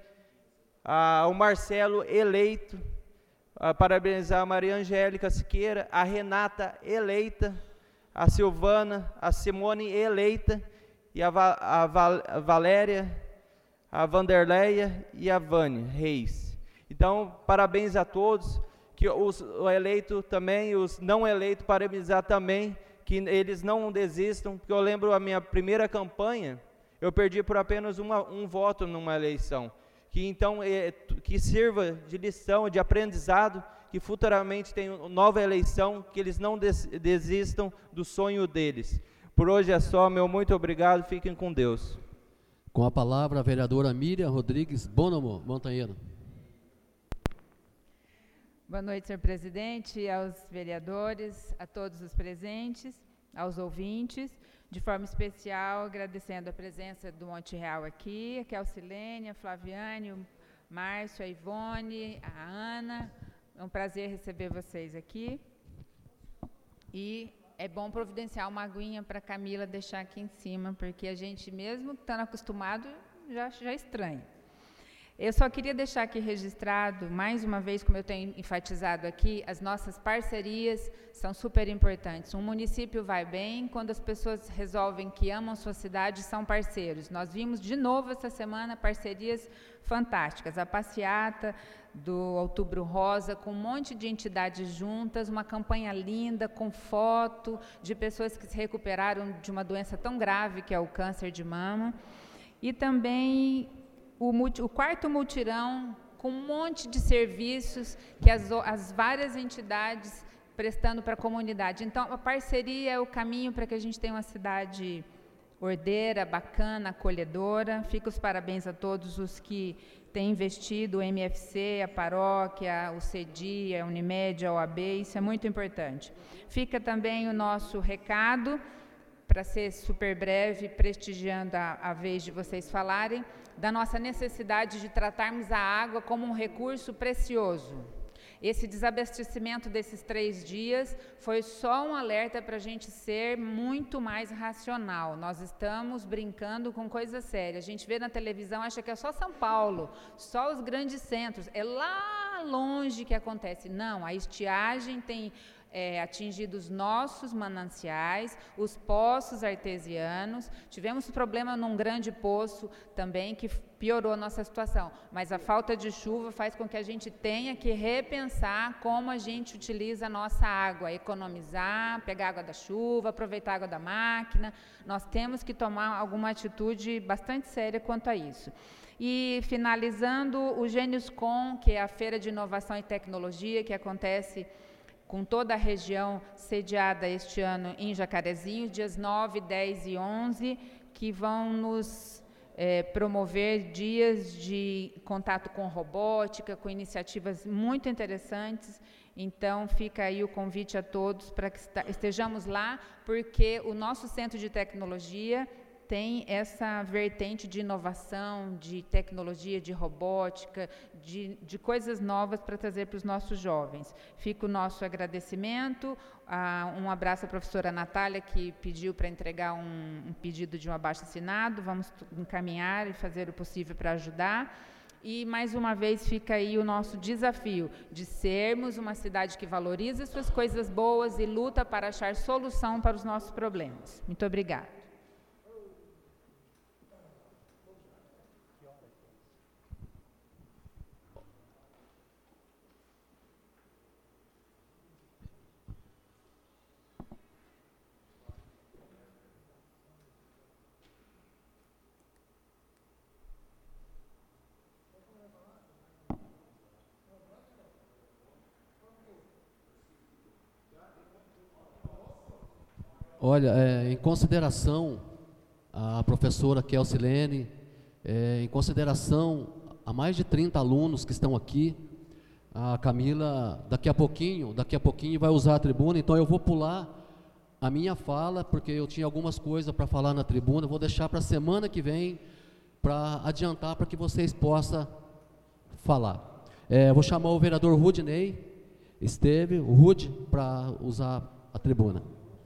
a, o Marcelo, eleito. A parabenizar a Maria Angélica Siqueira, a Renata, eleita, a Silvana, a Simone, eleita, e a, Va, a, Val, a Valéria, a Vanderleia e a Vânia Reis. Então, parabéns a todos, que os eleitos também, os não eleitos, parabenizar também, que eles não desistam, porque eu lembro a minha primeira campanha, eu perdi por apenas uma, um voto numa eleição. Que então é, que sirva de lição, de aprendizado, que futuramente tenham nova eleição, que eles não des, desistam do sonho deles. Por hoje é só, meu muito obrigado, fiquem com Deus. Com a palavra a vereadora Miriam Rodrigues Bonomo Montanheiro. Boa noite, senhor presidente, aos vereadores, a todos os presentes, aos ouvintes. De forma especial, agradecendo a presença do Monte Real aqui, aqui a Alcilene, a Flaviane, o Márcio, a Ivone, a Ana. É um prazer receber vocês aqui. E é bom providenciar uma aguinha para a Camila deixar aqui em cima, porque a gente, mesmo estando acostumado, já, já estranha. Eu só queria deixar aqui registrado, mais uma vez, como eu tenho enfatizado aqui, as nossas parcerias são super importantes. Um município vai bem quando as pessoas resolvem que amam sua cidade e são parceiros. Nós vimos de novo essa semana parcerias fantásticas. A passeata do Outubro Rosa, com um monte de entidades juntas, uma campanha linda, com foto de pessoas que se recuperaram de uma doença tão grave que é o câncer de mama. E também O, multi, o quarto multirão, com um monte de serviços que as, as várias entidades prestando para a comunidade. Então, a parceria é o caminho para que a gente tenha uma cidade ordeira, bacana, acolhedora. Fica os parabéns a todos os que têm investido, o M F C, a paróquia, o CEDI, a Unimed, a O A B, isso é muito importante. Fica também o nosso recado, para ser super breve, prestigiando a, a vez de vocês falarem, da nossa necessidade de tratarmos a água como um recurso precioso. Esse desabastecimento desses três dias foi só um alerta para a gente ser muito mais racional. Nós estamos brincando com coisa séria. A gente vê na televisão, acha que é só São Paulo, só os grandes centros. É lá longe que acontece. Não, a estiagem tem É, atingido os nossos mananciais, os poços artesianos. Tivemos problema num grande poço também que piorou a nossa situação, mas a falta de chuva faz com que a gente tenha que repensar como a gente utiliza a nossa água, economizar, pegar água da chuva, aproveitar a água da máquina. Nós temos que tomar alguma atitude bastante séria quanto a isso. E finalizando, o Gênios Com, que é a Feira de Inovação e Tecnologia, que acontece com toda a região sediada este ano em Jacarezinho, dias nove, dez e onze, que vão nos é, promover dias de contato com robótica, com iniciativas muito interessantes. Então, fica aí o convite a todos para que estejamos lá, porque o nosso Centro de Tecnologia tem essa vertente de inovação, de tecnologia, de robótica, de, de coisas novas para trazer para os nossos jovens. Fica o nosso agradecimento, ah, um abraço à professora Natália, que pediu para entregar um, um pedido de um abaixo-assinado, vamos encaminhar e fazer o possível para ajudar. E, mais uma vez, fica aí o nosso desafio de sermos uma cidade que valoriza suas coisas boas e luta para achar solução para os nossos problemas. Muito obrigada. Olha, é, em consideração a professora Kelsilene, é, em consideração a mais de trinta alunos que estão aqui, a Camila daqui a pouquinho, daqui a pouquinho vai usar a tribuna, então eu vou pular a minha fala, porque eu tinha algumas coisas para falar na tribuna, vou deixar para a semana que vem, para adiantar, para que vocês possam falar. É, vou chamar o vereador Rudinei Esteve, o Rude, para usar a tribuna.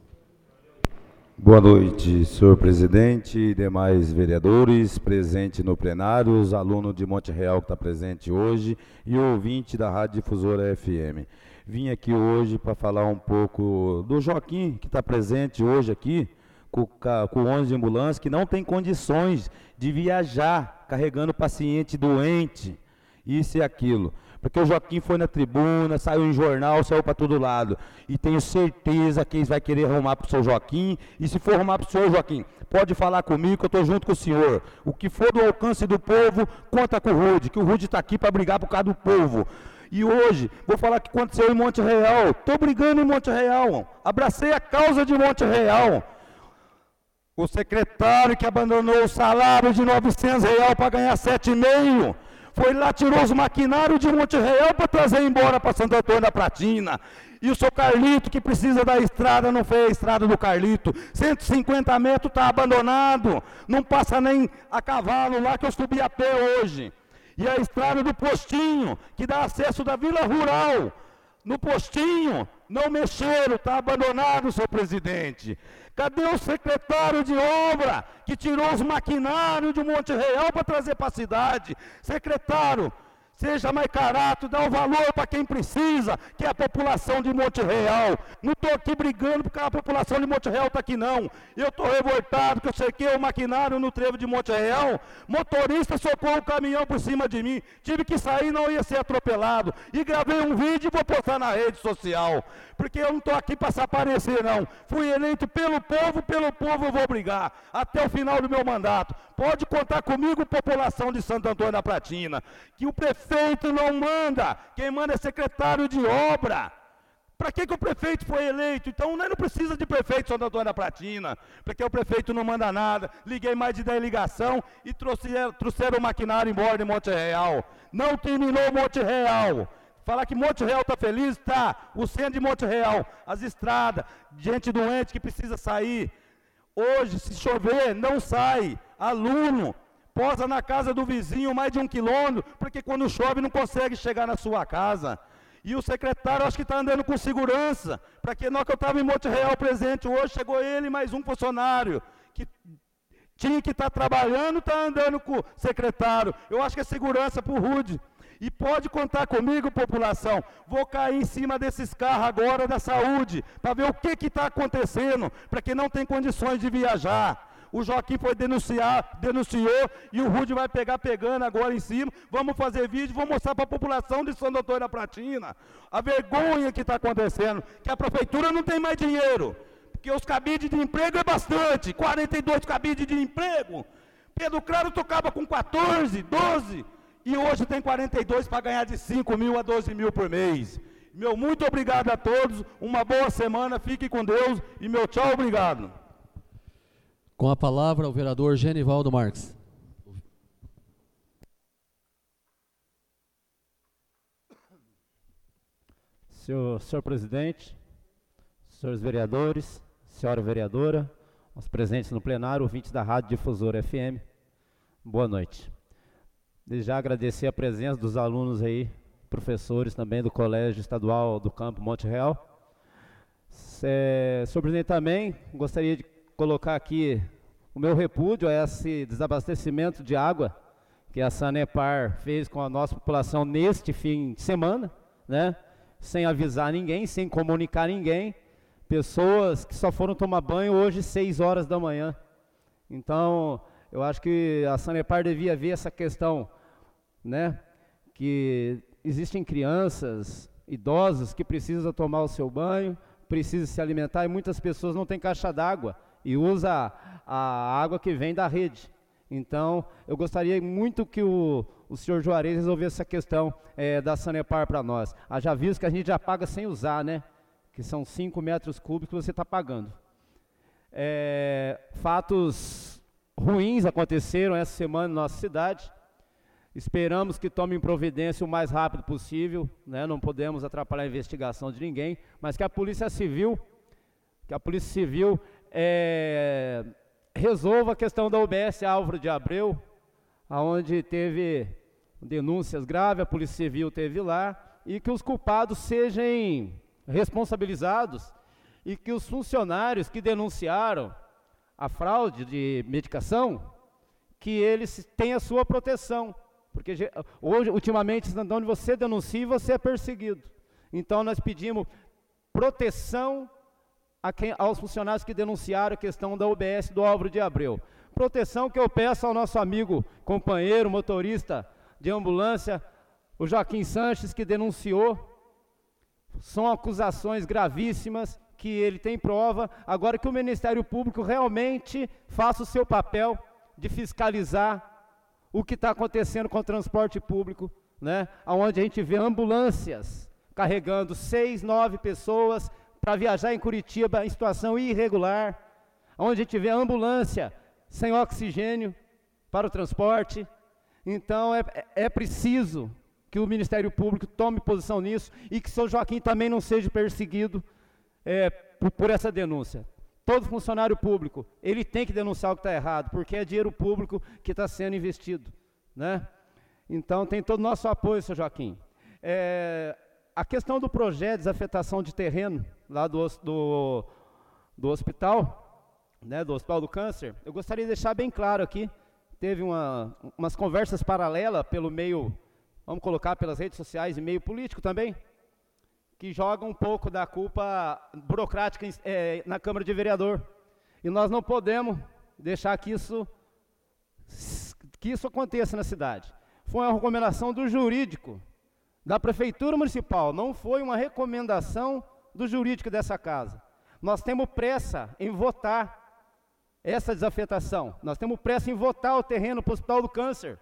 Boa noite, senhor presidente e demais vereadores presentes no plenário, os alunos de Monte Real que está presente hoje e o ouvinte da Rádio Difusora F M. Vim aqui hoje para falar um pouco do Joaquim, que está presente hoje aqui, com, com o ônibus de ambulância, que não tem condições de viajar carregando paciente doente, isso e aquilo. Porque o Joaquim foi na tribuna, saiu em jornal, saiu para todo lado. E tenho certeza que eles vão querer arrumar para o seu Joaquim. E se for arrumar para o senhor Joaquim, pode falar comigo que eu estou junto com o senhor. O que for do alcance do povo, conta com o Rude, que o Rude está aqui para brigar por causa do povo. E hoje, vou falar o que aconteceu em Monte Real. Estou brigando em Monte Real. Abracei a causa de Monte Real. O secretário que abandonou o salário de novecentos reais para ganhar sete e meio. Foi lá, tirou os maquinários de Monte Real para trazer embora para Santo Antônio da Platina. E o seu Carlito, que precisa da estrada, não fez a estrada do Carlito. cento e cinquenta metros está abandonado. Não passa nem a cavalo lá, que eu subi a pé hoje. E a estrada do Postinho, que dá acesso da Vila Rural. No Postinho, não mexeram, está abandonado, senhor presidente. Cadê o secretário de obra que tirou os maquinários de Monte Real para trazer para a cidade? Secretário, seja mais carato, dá o valor para quem precisa, que é a população de Monte Real. Não estou aqui brigando porque a população de Monte Real está aqui não. Eu estou revoltado que eu cerquei o maquinário no trevo de Monte Real, motorista socou o caminhão por cima de mim, tive que sair, não ia ser atropelado. E gravei um vídeo e vou postar na rede social, porque eu não estou aqui para se aparecer não. Fui eleito pelo povo, pelo povo eu vou brigar, até o final do meu mandato. Pode contar comigo, população de Santo Antônio da Platina, que o prefeito não manda, quem manda é secretário de obra. Para que, que o prefeito foi eleito? Então, nós não precisa de prefeito Santo Antônio da Platina, porque o prefeito não manda nada. Liguei mais de dez ligação e trouxeram, trouxeram o maquinário embora de Monte Real. Não terminou Monte Real. Falar que Monte Real está feliz? Tá. O centro de Monte Real, as estradas, gente doente que precisa sair. Hoje, se chover, não sai. Aluno posa na casa do vizinho mais de um quilômetro, porque quando chove não consegue chegar na sua casa. E o secretário, acho que está andando com segurança, para que na hora que eu estava em Monte Real presente hoje, chegou ele e mais um funcionário, que tinha que estar tá trabalhando, está andando com o secretário. Eu acho que é segurança para o Rude. E pode contar comigo, população, vou cair em cima desses carros agora da saúde, para ver o que está acontecendo, para quem não tem condições de viajar. O Joaquim foi denunciar, denunciou, e o Rude vai pegar pegando agora em cima. Vamos fazer vídeo, vou mostrar para a população de Santo Antônio da Platina a vergonha que está acontecendo, que a prefeitura não tem mais dinheiro, porque os cabides de emprego é bastante, quarenta e dois cabides de emprego. Pedro Claro tocava com quatorze, doze, e hoje tem quarenta e dois para ganhar de cinco mil a doze mil por mês. Meu muito obrigado a todos, uma boa semana, fique com Deus e meu tchau, obrigado. Com a palavra, o vereador Genivaldo Marques. Senhor, senhor presidente, senhores vereadores, senhora vereadora, os presentes no plenário, ouvintes da Rádio Difusora F M, boa noite. Desde já agradecer a presença dos alunos aí, professores também do Colégio Estadual do Campo Monte Real. É, senhor presidente, também gostaria de colocar aqui o meu repúdio a esse desabastecimento de água que a Sanepar fez com a nossa população neste fim de semana, né? Sem avisar ninguém, sem comunicar ninguém, pessoas que só foram tomar banho hoje seis horas da manhã. Então, eu acho que a Sanepar devia ver essa questão, né, que existem crianças, idosos que precisam tomar o seu banho, precisam se alimentar, e muitas pessoas não têm caixa d'água e usam a, a água que vem da rede. Então, eu gostaria muito que o, o senhor Juarez resolvesse essa questão é, da Sanepar para nós. Haja visto que a gente já paga sem usar, né? Que são cinco metros cúbicos que você está pagando. É, fatos ruins aconteceram essa semana na nossa cidade. Esperamos que tomem providência o mais rápido possível, né? Não podemos atrapalhar a investigação de ninguém, mas que a Polícia Civil, que a Polícia Civil é, resolva a questão da U B S Álvaro de Abreu, onde teve denúncias graves, a Polícia Civil teve lá, e que os culpados sejam responsabilizados e que os funcionários que denunciaram a fraude de medicação, que eles tenham a sua proteção, porque hoje, ultimamente, onde você denuncia, você é perseguido. Então nós pedimos proteção a quem, aos funcionários que denunciaram a questão da U B S do Álvaro de Abreu. Proteção que eu peço ao nosso amigo, companheiro, motorista de ambulância, o Joaquim Sanches, que denunciou. São acusações gravíssimas, que ele tem prova. Agora que o Ministério Público realmente faça o seu papel de fiscalizar o que está acontecendo com o transporte público, né? Onde a gente vê ambulâncias carregando seis, nove pessoas para viajar em Curitiba em situação irregular, onde a gente vê ambulância sem oxigênio para o transporte. Então é, é preciso que o Ministério Público tome posição nisso e que o senhor Joaquim também não seja perseguido é, por, por essa denúncia. Todo funcionário público, ele tem que denunciar o que está errado, porque é dinheiro público que está sendo investido, né? Então tem todo o nosso apoio, senhor Joaquim. É, a questão do projeto de desafetação de terreno lá do, do, do hospital, né, do Hospital do Câncer, eu gostaria de deixar bem claro aqui, teve uma, umas conversas paralelas pelo meio, vamos colocar pelas redes sociais e meio político também, que jogam um pouco da culpa burocrática é, na Câmara de Vereador. E nós não podemos deixar que isso, que isso aconteça na cidade. Foi uma recomendação do jurídico, da Prefeitura Municipal, não foi uma recomendação do jurídico dessa casa. Nós temos pressa em votar essa desafetação, nós temos pressa em votar o terreno para o Hospital do Câncer.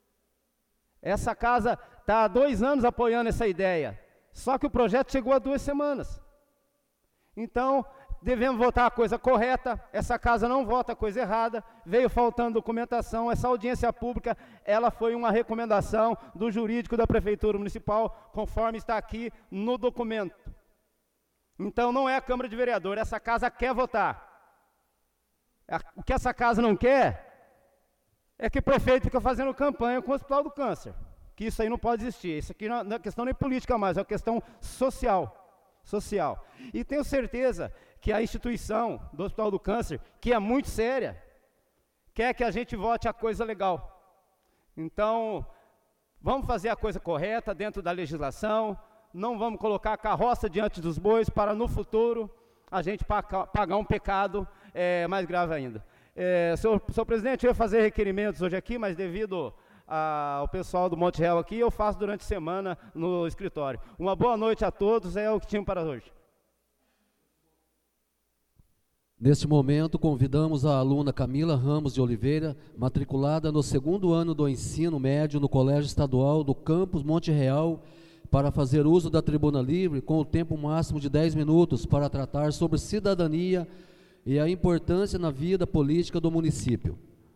Essa casa está há dois anos apoiando essa ideia, só que o projeto chegou há duas semanas. Então, devemos votar a coisa correta, essa casa não vota a coisa errada, veio faltando documentação, essa audiência pública, ela foi uma recomendação do jurídico da Prefeitura Municipal, conforme está aqui no documento. Então, não é a Câmara de Vereadores, essa casa quer votar. O que essa casa não quer é que o prefeito fica fazendo campanha com o Hospital do Câncer, que isso aí não pode existir. Isso aqui não é questão nem política mais, é uma questão social. social. E tenho certeza que a instituição do Hospital do Câncer, que é muito séria, quer que a gente vote a coisa legal. Então, vamos fazer a coisa correta dentro da legislação, não vamos colocar a carroça diante dos bois para no futuro a gente pagar um pecado é, mais grave ainda. É, senhor, senhor presidente, eu ia fazer requerimentos hoje aqui, mas devido ao pessoal do Monte Real aqui, eu faço durante a semana no escritório. Uma boa noite a todos, é o que tinha para hoje. Neste momento, convidamos a aluna Camila Ramos de Oliveira, matriculada no segundo ano do ensino médio no Colégio Estadual do Campus Monte Real, para fazer uso da tribuna livre com o tempo máximo de dez minutos para tratar sobre cidadania e a importância na vida política do município.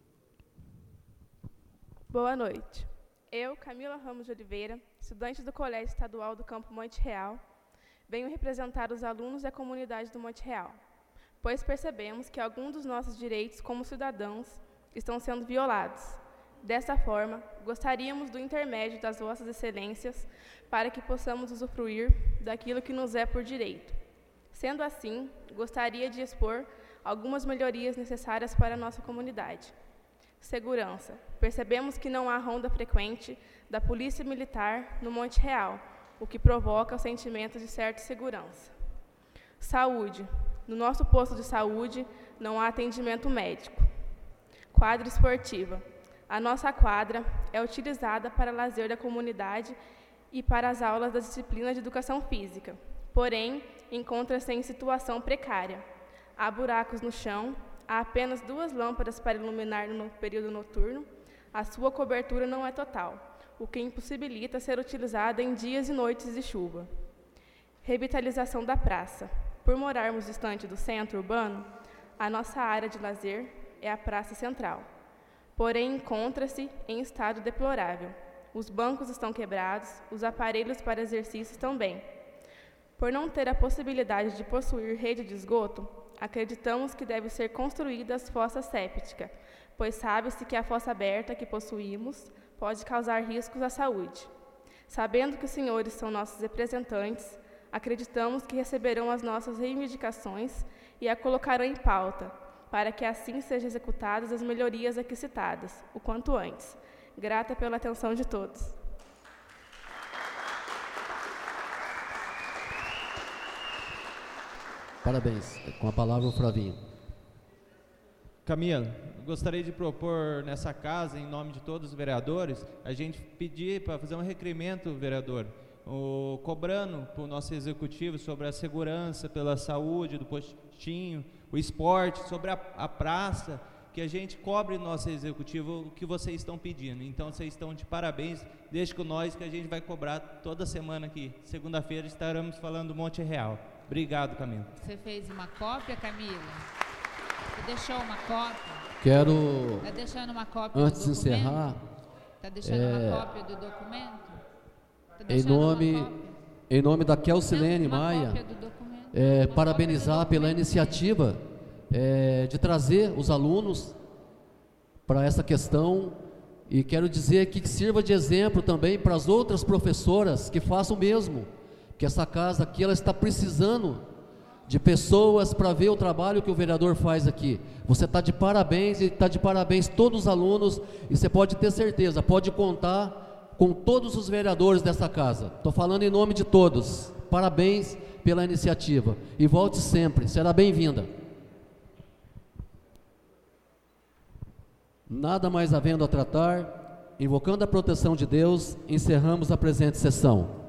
Boa noite. Eu, Camila Ramos de Oliveira, estudante do Colégio Estadual do Campo Monte Real, venho representar os alunos e a comunidade do Monte Real, pois percebemos que alguns dos nossos direitos como cidadãos estão sendo violados. Dessa forma, gostaríamos do intermédio das vossas excelências para que possamos usufruir daquilo que nos é por direito. Sendo assim, gostaria de expor algumas melhorias necessárias para a nossa comunidade. Segurança. Percebemos que não há ronda frequente da Polícia Militar no Monte Real, o que provoca o sentimento de certa insegurança. Saúde. No nosso posto de saúde não há atendimento médico. Quadra esportiva. A nossa quadra é utilizada para lazer da comunidade e para as aulas da disciplina de educação física, porém, encontra-se em situação precária. Há buracos no chão, há apenas duas lâmpadas para iluminar no período noturno, a sua cobertura não é total, o que impossibilita ser utilizada em dias e noites de chuva. Revitalização da praça. Por morarmos distante do centro urbano, a nossa área de lazer é a Praça Central, porém encontra-se em estado deplorável. Os bancos estão quebrados, os aparelhos para exercícios também. Por não ter a possibilidade de possuir rede de esgoto, acreditamos que deve ser construída as fossas sépticas, pois sabe-se que a fossa aberta que possuímos pode causar riscos à saúde. Sabendo que os senhores são nossos representantes, acreditamos que receberão as nossas reivindicações e a colocarão em pauta, para que assim sejam executadas as melhorias aqui citadas, o quanto antes. Grata pela atenção de todos. Parabéns. Com a palavra o Flavinho. Camila, gostaria de propor nessa casa, em nome de todos os vereadores, a gente pedir para fazer um requerimento, vereador, o, cobrando para o nosso executivo sobre a segurança, pela saúde do postinho, o esporte, sobre a, a praça, que a gente cobre no nosso executivo o que vocês estão pedindo. Então, vocês estão de parabéns, deixa com nós que a gente vai cobrar toda semana aqui. Segunda-feira estaremos falando do Monte Real. Obrigado, Camila. Você fez uma cópia, Camila? Você deixou uma cópia? Quero, Está deixando uma cópia antes do de documento? encerrar, Está deixando é, uma cópia do documento? Tá em nome, em nome da Kelsilene Maia, é, parabenizar pela iniciativa é, de trazer os alunos para essa questão, e quero dizer que sirva de exemplo também para as outras professoras que façam o mesmo, que essa casa aqui ela está precisando de pessoas para ver o trabalho que o vereador faz aqui. Você está de parabéns, e está de parabéns todos os alunos, e você pode ter certeza, pode contar com todos os vereadores dessa casa. Estou falando em nome de todos. Parabéns pela iniciativa, e volte sempre, será bem-vinda. Nada mais havendo a tratar, invocando a proteção de Deus, encerramos a presente sessão.